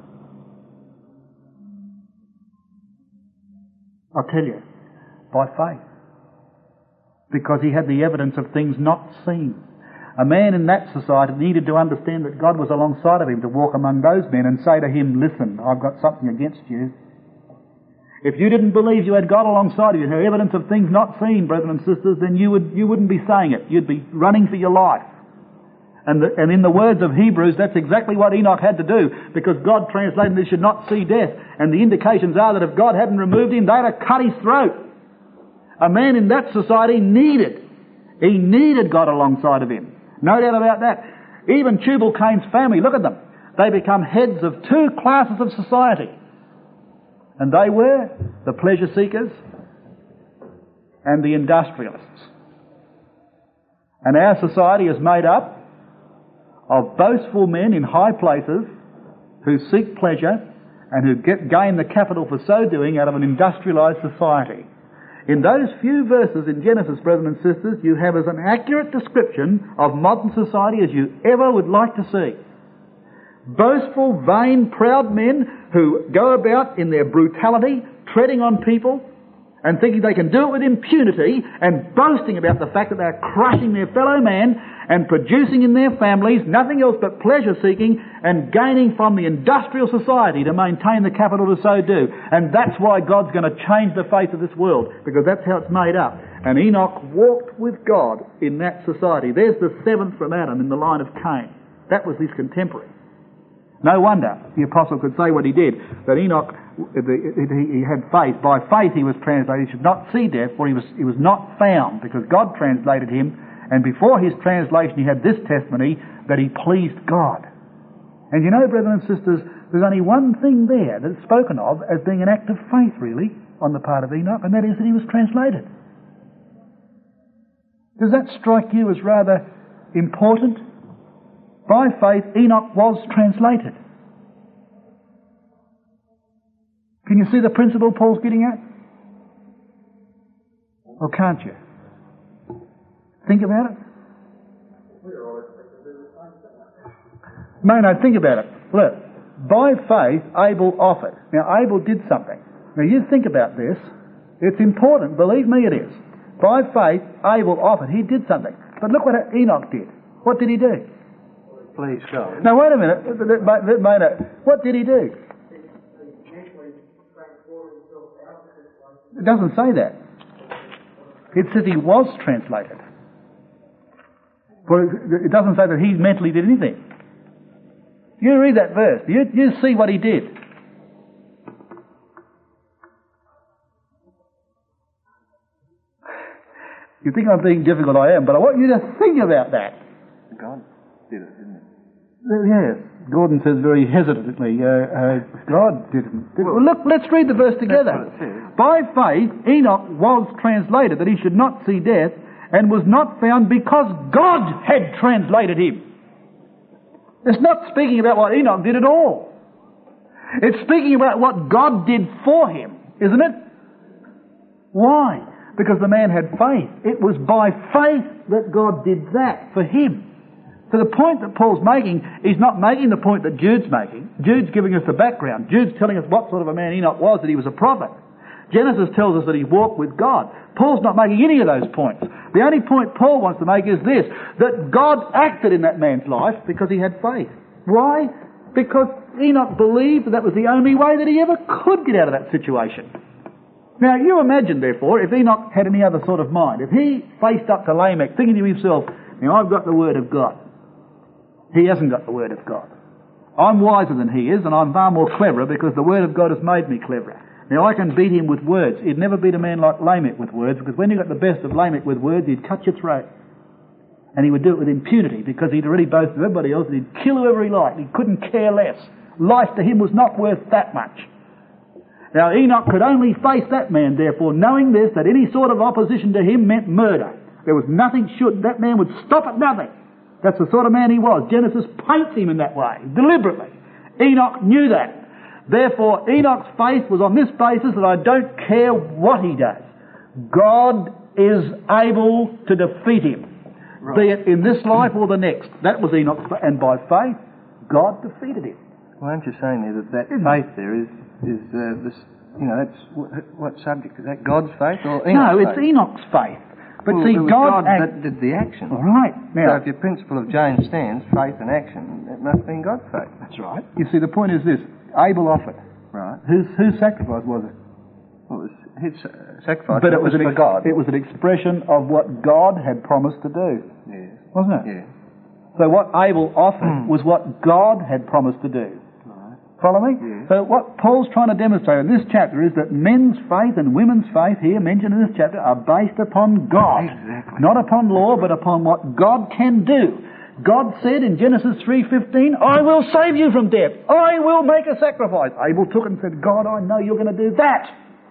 I'll tell you, by faith. Because he had the evidence of things not seen. A man in that society needed to understand that God was alongside of him to walk among those men and say to him, listen, I've got something against you. If you didn't believe you had God alongside of you and had evidence of things not seen, brethren and sisters, then you, would, you wouldn't be saying it. You'd be running for your life. And, the, and in the words of Hebrews, that's exactly what Enoch had to do, because God translated they should not see death. And the indications are that if God hadn't removed him, they'd have cut his throat. A man in that society needed, he needed God alongside of him. No doubt about that. Even Tubal-Cain's family, look at them. They become heads of two classes of society. And they were the pleasure seekers and the industrialists. And our society is made up of boastful men in high places who seek pleasure and who get, gain the capital for so doing out of an industrialised society. In those few verses in Genesis, brethren and sisters, you have as an accurate description of modern society as you ever would like to see. Boastful, vain, proud men who go about in their brutality, treading on people and thinking they can do it with impunity and boasting about the fact that they're crushing their fellow man and producing in their families nothing else but pleasure-seeking and gaining from the industrial society to maintain the capital to so do. And that's why God's going to change the face of this world, because that's how it's made up. And Enoch walked with God in that society. There's the seventh from Adam in the line of Cain. That was his contemporary. No wonder the apostle could say what he did, that Enoch, he had faith. By faith he was translated. He should not see death, for he was, he was not found, because God translated him. And before his translation he had this testimony, that he pleased God. And you know, brethren and sisters, there's only one thing there that's spoken of as being an act of faith, really, on the part of Enoch, and that is that he was translated. Does that strike you as rather important? By faith, Enoch was translated. Can you see the principle Paul's getting at? Or can't you? Think about it. No, no, think about it. Look, by faith, Abel offered. Now, Abel did something. Now, you think about this. It's important. Believe me, it is. By faith, Abel offered. He did something. But look what Enoch did. What did he do? Please God. Now, wait a minute. What did he do? It doesn't say that. It says he was translated. For it doesn't say that he mentally did anything. You read that verse. You, you see what he did. You think I'm being difficult, I am, but I want you to think about that. God did it, didn't he? Yes. Gordon says very hesitantly, uh, uh, God didn't. did well, look, let's read the verse together. That's what it says. By faith, Enoch was translated, that he should not see death, and was not found because God had translated him. It's not speaking about what Enoch did at all. It's speaking about what God did for him, isn't it? Why? Because the man had faith. It was by faith that God did that for him. So the point that Paul's making, he's not making the point that Jude's making. Jude's giving us the background. Jude's telling us what sort of a man Enoch was, that he was a prophet. Genesis tells us that he walked with God. Paul's not making any of those points. The only point Paul wants to make is this, that God acted in that man's life because he had faith. Why? Because Enoch believed that that was the only way that he ever could get out of that situation. Now, you imagine, therefore, if Enoch had any other sort of mind, if he faced up to Lamech thinking to himself, now I've got the Word of God. He hasn't got the Word of God. I'm wiser than he is, and I'm far more cleverer because the Word of God has made me cleverer. Now, I can beat him with words. He'd never beat a man like Lamech with words, because when you got the best of Lamech with words, he'd cut your throat. And he would do it with impunity, because he'd already boasted of everybody else, and he'd kill whoever he liked. He couldn't care less. Life to him was not worth that much. Now, Enoch could only face that man, therefore, knowing this, that any sort of opposition to him meant murder. There was nothing should. That man would stop at nothing. That's the sort of man he was. Genesis paints him in that way, deliberately. Enoch knew that. Therefore, Enoch's faith was on this basis that I don't care what he does. God is able to defeat him, right, be it in this life or the next. That was Enoch's faith. And by faith, God defeated him. Well, aren't you saying there that that faith there is, is uh, this, you know, that's, what, what subject? Is that God's faith or Enoch's No, it's faith? Enoch's faith. But well, see, it was God, God act- that did the action. All right. Now, so if your principle of James stands, faith and action, it must be God's faith. That's right. You see, the point is this. Abel offered. Right. Whose, whose sacrifice was it? Well, it was his uh, sacrifice. But it was, was an for ex- God. It was an expression of what God had promised to do. Yes. Wasn't it? Yeah. So what Abel offered was what God had promised to do. Right. Follow me? Yes. So what Paul's trying to demonstrate in this chapter is that men's faith and women's faith here mentioned in this chapter are based upon God. Exactly. Not upon law, but upon what God can do. God said in Genesis three fifteen, I will save you from death. I will make a sacrifice. Abel took it and said, God, I know you're going to do that.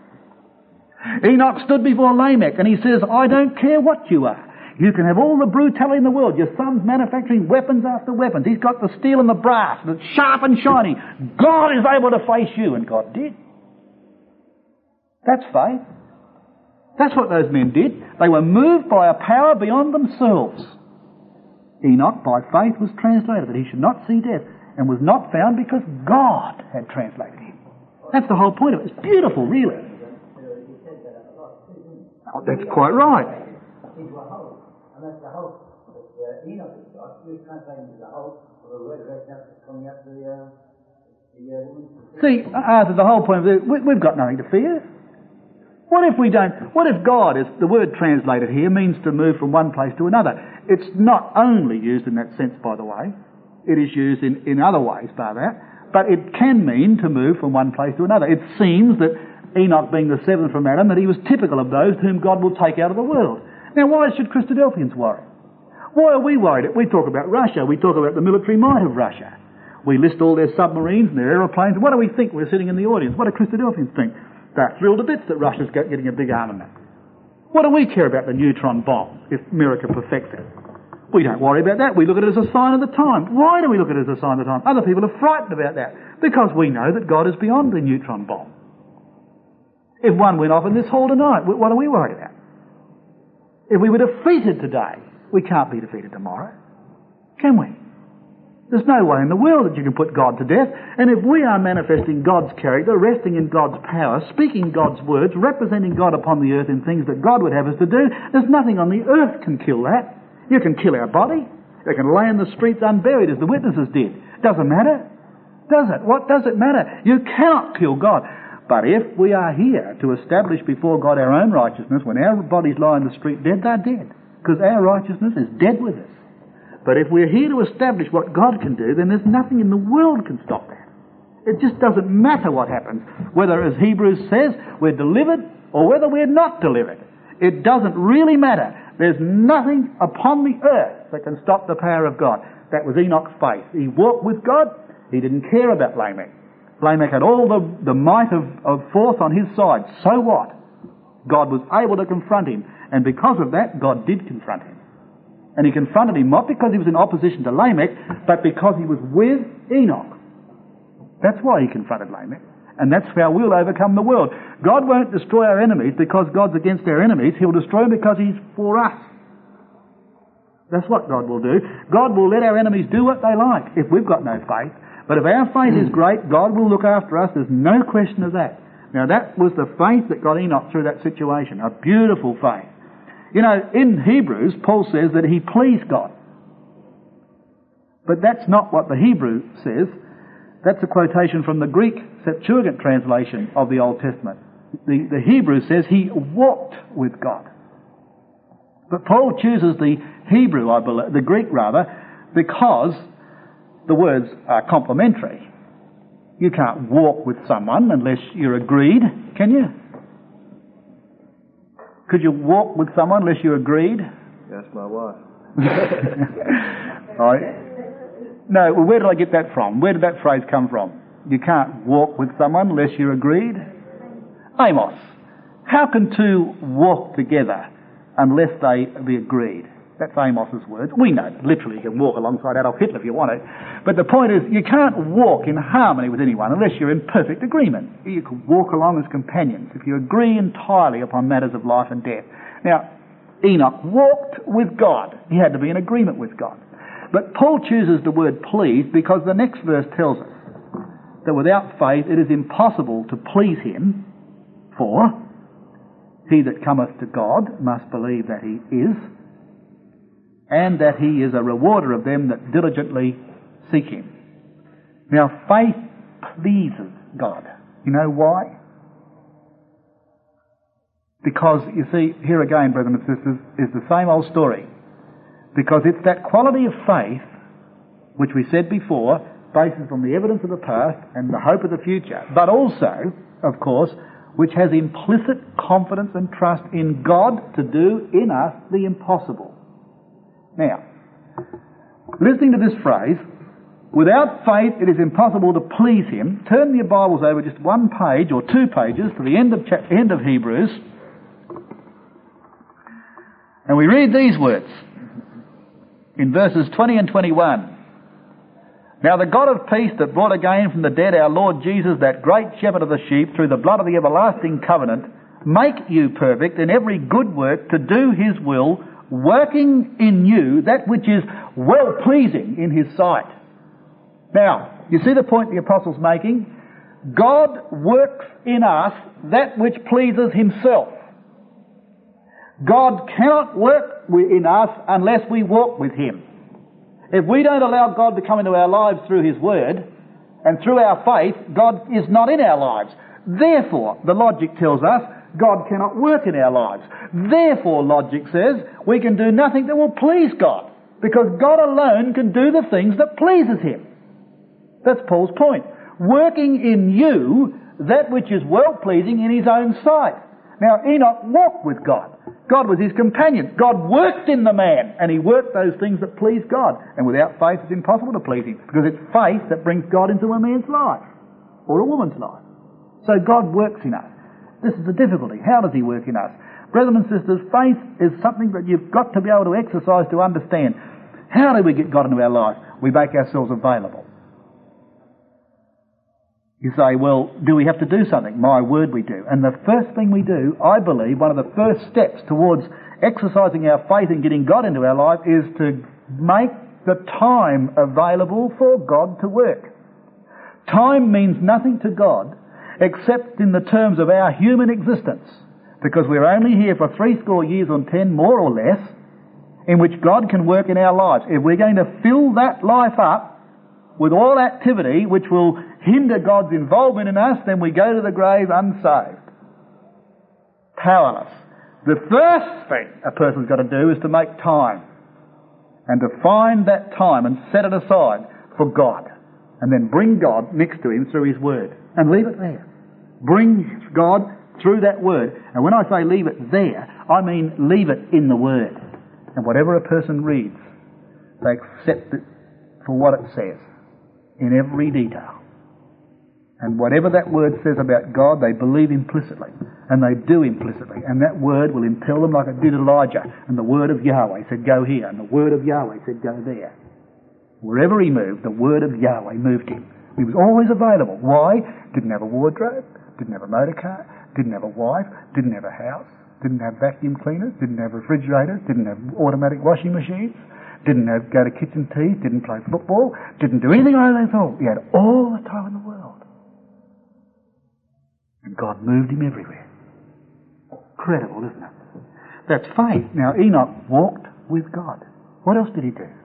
Enoch stood before Lamech and he says, I don't care what you are. You can have all the brutality in the world. Your son's manufacturing weapons after weapons. He's got the steel and the brass that's sharp and shiny. God is able to face you. And God did. That's faith. That's what those men did. They were moved by a power beyond themselves. Enoch, by faith, was translated that he should not see death, and was not found because God had translated him. That's the whole point of it. It's beautiful, really. Oh, that's quite right. Into a hope. And that's the hope that uh, Enoch has got. You're translating into the hope of a resurrection coming up the, uh, the uh, woman's... See, Arthur, the whole point of it, we, we've got nothing to fear. What if we don't... What if God, is the word translated here, means to move from one place to another? It's not only used in that sense, by the way. It is used in, in other ways, by that. But it can mean to move from one place to another. It seems that Enoch, being the seventh from Adam, that he was typical of those whom God will take out of the world. Now, why should Christadelphians worry? Why are we worried? We talk about Russia. We talk about the military might of Russia. We list all their submarines and their aeroplanes. What do we think? We're sitting in the audience. What do Christadelphians think? They're thrilled to bits that Russia's getting a big armament. What do we care about the neutron bomb if America perfects it? We don't worry about that. We look at it as a sign of the time. Why do we look at it as a sign of the time? Other people are frightened about that because we know that God is beyond the neutron bomb. If one went off in this hall tonight, what are we worried about? If we were defeated today, we can't be defeated tomorrow, can we? There's no way in the world that you can put God to death. And if we are manifesting God's character, resting in God's power, speaking God's words, representing God upon the earth in things that God would have us to do, there's nothing on the earth can kill that. You can kill our body. You can lay in the streets unburied as the witnesses did. Doesn't matter. Does it? What does it matter? You cannot kill God. But if we are here to establish before God our own righteousness, when our bodies lie in the street dead, they're dead. Because our righteousness is dead with us. But if we're here to establish what God can do, then there's nothing in the world can stop that. It just doesn't matter what happens. Whether, as Hebrews says, we're delivered or whether we're not delivered. It doesn't really matter. There's nothing upon the earth that can stop the power of God. That was Enoch's faith. He walked with God. He didn't care about Lamech. Lamech had all the, the might of, of force on his side. So what? God was able to confront him. And because of that, God did confront him. And he confronted him not because he was in opposition to Lamech, but because he was with Enoch. That's why he confronted Lamech. And that's how we'll overcome the world. God won't destroy our enemies because God's against our enemies. He'll destroy them because He's for us. That's what God will do. God will let our enemies do what they like if we've got no faith. But if our faith is great, God will look after us. There's no question of that. Now that was the faith that got Enoch through that situation. A beautiful faith. You know, in Hebrews, Paul says that he pleased God. But that's not what the Hebrew says. That's a quotation from the Greek Septuagint translation of the Old Testament. The, the Hebrew says he walked with God. But Paul chooses the Hebrew, I believe, the Greek rather, because the words are complementary. You can't walk with someone unless you're agreed, can you? Could you walk with someone unless you're agreed? That's my wife. All right. No, well, where did I get that from? Where did that phrase come from? You can't walk with someone unless you're agreed? Amos. How can two walk together unless they be agreed? That's Amos's words. We know, literally, you can walk alongside Adolf Hitler if you want to. But the point is, you can't walk in harmony with anyone unless you're in perfect agreement. You can walk along as companions if you agree entirely upon matters of life and death. Now, Enoch walked with God. He had to be in agreement with God. But Paul chooses the word please because the next verse tells us that without faith it is impossible to please him, for he that cometh to God must believe that he is, and that he is a rewarder of them that diligently seek him. Now, faith pleases God. You know why? Because, you see, here again, brethren and sisters, is the same old story. Because it's that quality of faith, which we said before, bases on the evidence of the past and the hope of the future, but also, of course, which has implicit confidence and trust in God to do in us the impossible. Now, listening to this phrase, without faith it is impossible to please him, turn your Bibles over just one page or two pages to the end of, cha- end of Hebrews, and we read these words in verses twenty and twenty-one. Now the God of peace that brought again from the dead our Lord Jesus, that great shepherd of the sheep, through the blood of the everlasting covenant, make you perfect in every good work to do his will, working in you that which is well-pleasing in his sight. Now, you see the point the apostle's making? God works in us that which pleases himself. God cannot work in us unless we walk with Him. If we don't allow God to come into our lives through His Word and through our faith, God is not in our lives. Therefore, the logic tells us God cannot work in our lives. Therefore, logic says we can do nothing that will please God, because God alone can do the things that pleases Him. That's Paul's point. Working in you that which is well-pleasing in His own sight. Now, Enoch walked with God. God was his companion. God worked in the man, and he worked those things that pleased God. And without faith, it's impossible to please Him, because it's faith that brings God into a man's life, or a woman's life. So God works in us. This is the difficulty. How does He work in us? Brethren and sisters, faith is something that you've got to be able to exercise to understand. How do we get God into our life? We make ourselves available. You say, well, do we have to do something? My word, we do. And the first thing we do, I believe, one of the first steps towards exercising our faith and getting God into our life is to make the time available for God to work. Time means nothing to God except in the terms of our human existence, because we're only here for three score years on ten, more or less, in which God can work in our lives. If we're going to fill that life up with all activity which will hinder God's involvement in us, then we go to the grave unsaved, powerless. The first thing a person's got to do is to make time, and to find that time and set it aside for God, and then bring God next to Him through His Word, and leave it there. Bring God through that Word. And when I say leave it there, I mean leave it in the Word. And whatever a person reads, they accept it for what it says, in every detail. And whatever that Word says about God, they believe implicitly, and they do implicitly. And that Word will impel them like it did Elijah. And the Word of Yahweh said, go here. And the Word of Yahweh said, go there. Wherever he moved, the Word of Yahweh moved him. He was always available. Why? Didn't have a wardrobe, didn't have a motor car, didn't have a wife, didn't have a house, didn't have vacuum cleaners, didn't have refrigerators, didn't have automatic washing machines, didn't have go to kitchen tea, didn't play football, didn't do anything like that at all. He had all the time in the world. And God moved him everywhere. Incredible, isn't it? That's faith. Now, Enoch walked with God. What else did he do?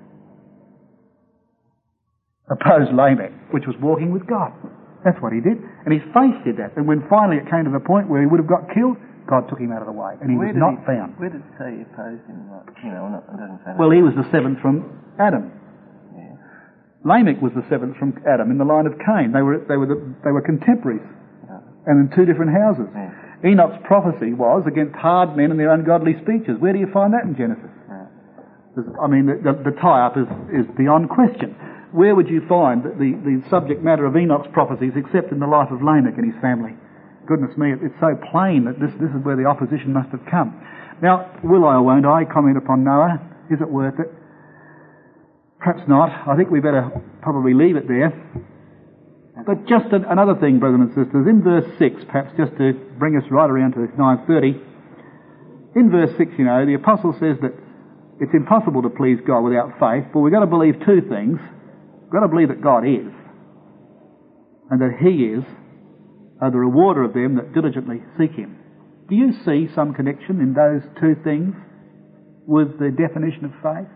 Opposed Lamech, which was walking with God. That's what he did. And his faith did that. And when finally it came to the point where he would have got killed, God took him out of the way. And he where was not he, found. Where did it say he opposed him? Like, you know, not, it doesn't say that. Well, he was the seventh from Adam. Yeah. Lamech was the seventh from Adam in the line of Cain. They were, they were, the, they were contemporaries. Yeah. And in two different houses. Yeah. Enoch's prophecy was against hard men and their ungodly speeches. Where do you find that in Genesis? Yeah. I mean, the, the, the tie-up is, is beyond question. Where would you find the, the subject matter of Enoch's prophecies except in the life of Lamech and his family? Goodness me, it's so plain that this, this is where the opposition must have come. Now, will I or won't I comment upon Noah? Is it worth it? Perhaps not. I think we better probably leave it there. But just an, another thing, brothers and sisters, in verse six, perhaps just to bring us right around to nine thirty, in verse six, you know, the apostle says that it's impossible to please God without faith, but we've got to believe two things. We've got to believe that God is, and that He is uh, the rewarder of them that diligently seek Him. Do you see some connection in those two things with the definition of faith?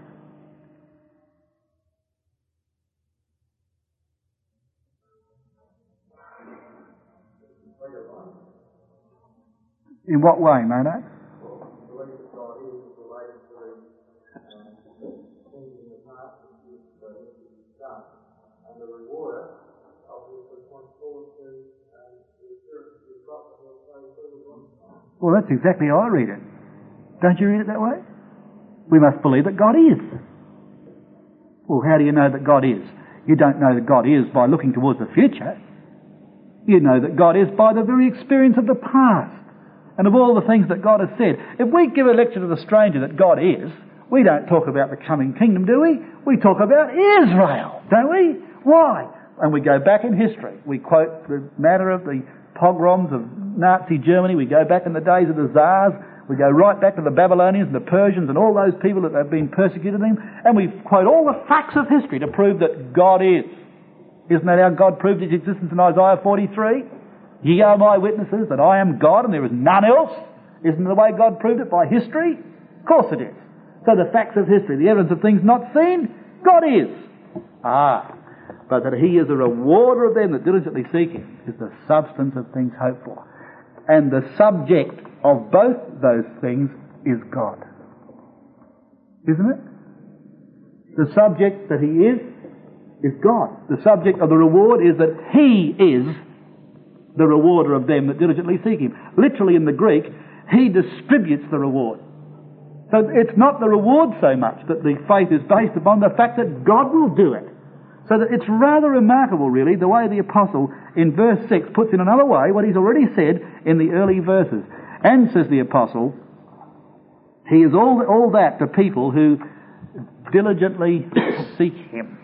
In what way, Maynard? Well, that's exactly how I read it. Don't you read it that way? We must believe that God is. Well, how do you know that God is? You don't know that God is by looking towards the future. You know that God is by the very experience of the past and of all the things that God has said. If we give a lecture to the stranger that God is, we don't talk about the coming kingdom, do we? We talk about Israel, don't we? Why? And we go back in history. We quote the matter of the pogroms of Nazi Germany. We go back in the days of the Tsars. We go right back to the Babylonians and the Persians and all those people that have been persecuting them. And we quote all the facts of history to prove that God is. Isn't that how God proved His existence in Isaiah forty-three? Ye are my witnesses that I am God and there is none else. Isn't the way God proved it by history? Of course it is. So the facts of history, the evidence of things not seen, God is. Ah, but that he is a rewarder of them that diligently seek him is the substance of things hoped for. And the subject of both those things is God. Isn't it? The subject that he is, is God. The subject of the reward is that he is the rewarder of them that diligently seek him. Literally in the Greek, he distributes the reward. So it's not the reward so much that the faith is based upon, the fact that God will do it. So that it's rather remarkable, really, the way the apostle in verse six puts in another way what he's already said in the early verses. And, says the apostle, he is all, all that to people who diligently seek him.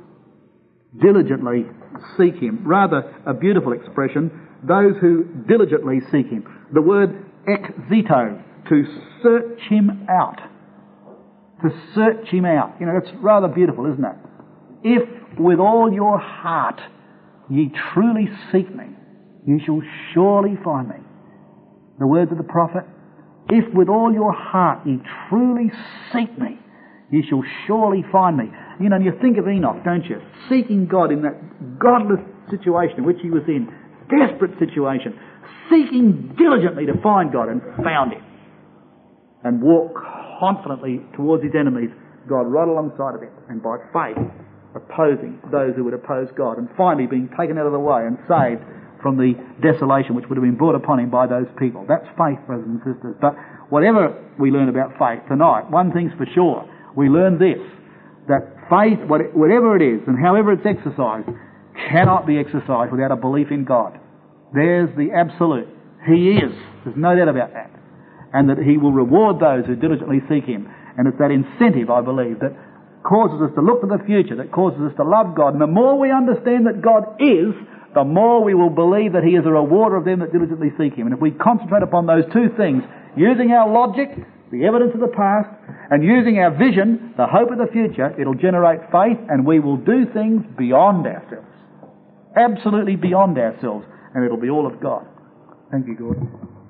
Diligently seek him. Rather a beautiful expression, those who diligently seek him. The word ekzito, to search him out. To search him out. You know, that's rather beautiful, isn't it? If with all your heart ye truly seek me, you shall surely find me. The words of the prophet, if with all your heart ye truly seek me, you shall surely find me. You know, and you think of Enoch, don't you? Seeking God in that godless situation in which he was in, desperate situation, seeking diligently to find God, and found him. And walked confidently towards his enemies, God right alongside of him, and by faith opposing those who would oppose God, and finally being taken out of the way and saved from the desolation which would have been brought upon him by those people. That's faith, brothers and sisters. But whatever we learn about faith tonight, one thing's for sure, we learn this, that faith, whatever it is and however it's exercised, cannot be exercised without a belief in God. There's the absolute. He is. There's no doubt about that. And that he will reward those who diligently seek him. And it's that incentive, I believe, that causes us to look to the future, that causes us to love God. And the more we understand that God is, the more we will believe that he is a rewarder of them that diligently seek him. And if we concentrate upon those two things, using our logic, the evidence of the past, and using our vision, the hope of the future, it'll generate faith, and we will do things beyond ourselves. Absolutely beyond ourselves. And it'll be all of God. Thank you, Gordon.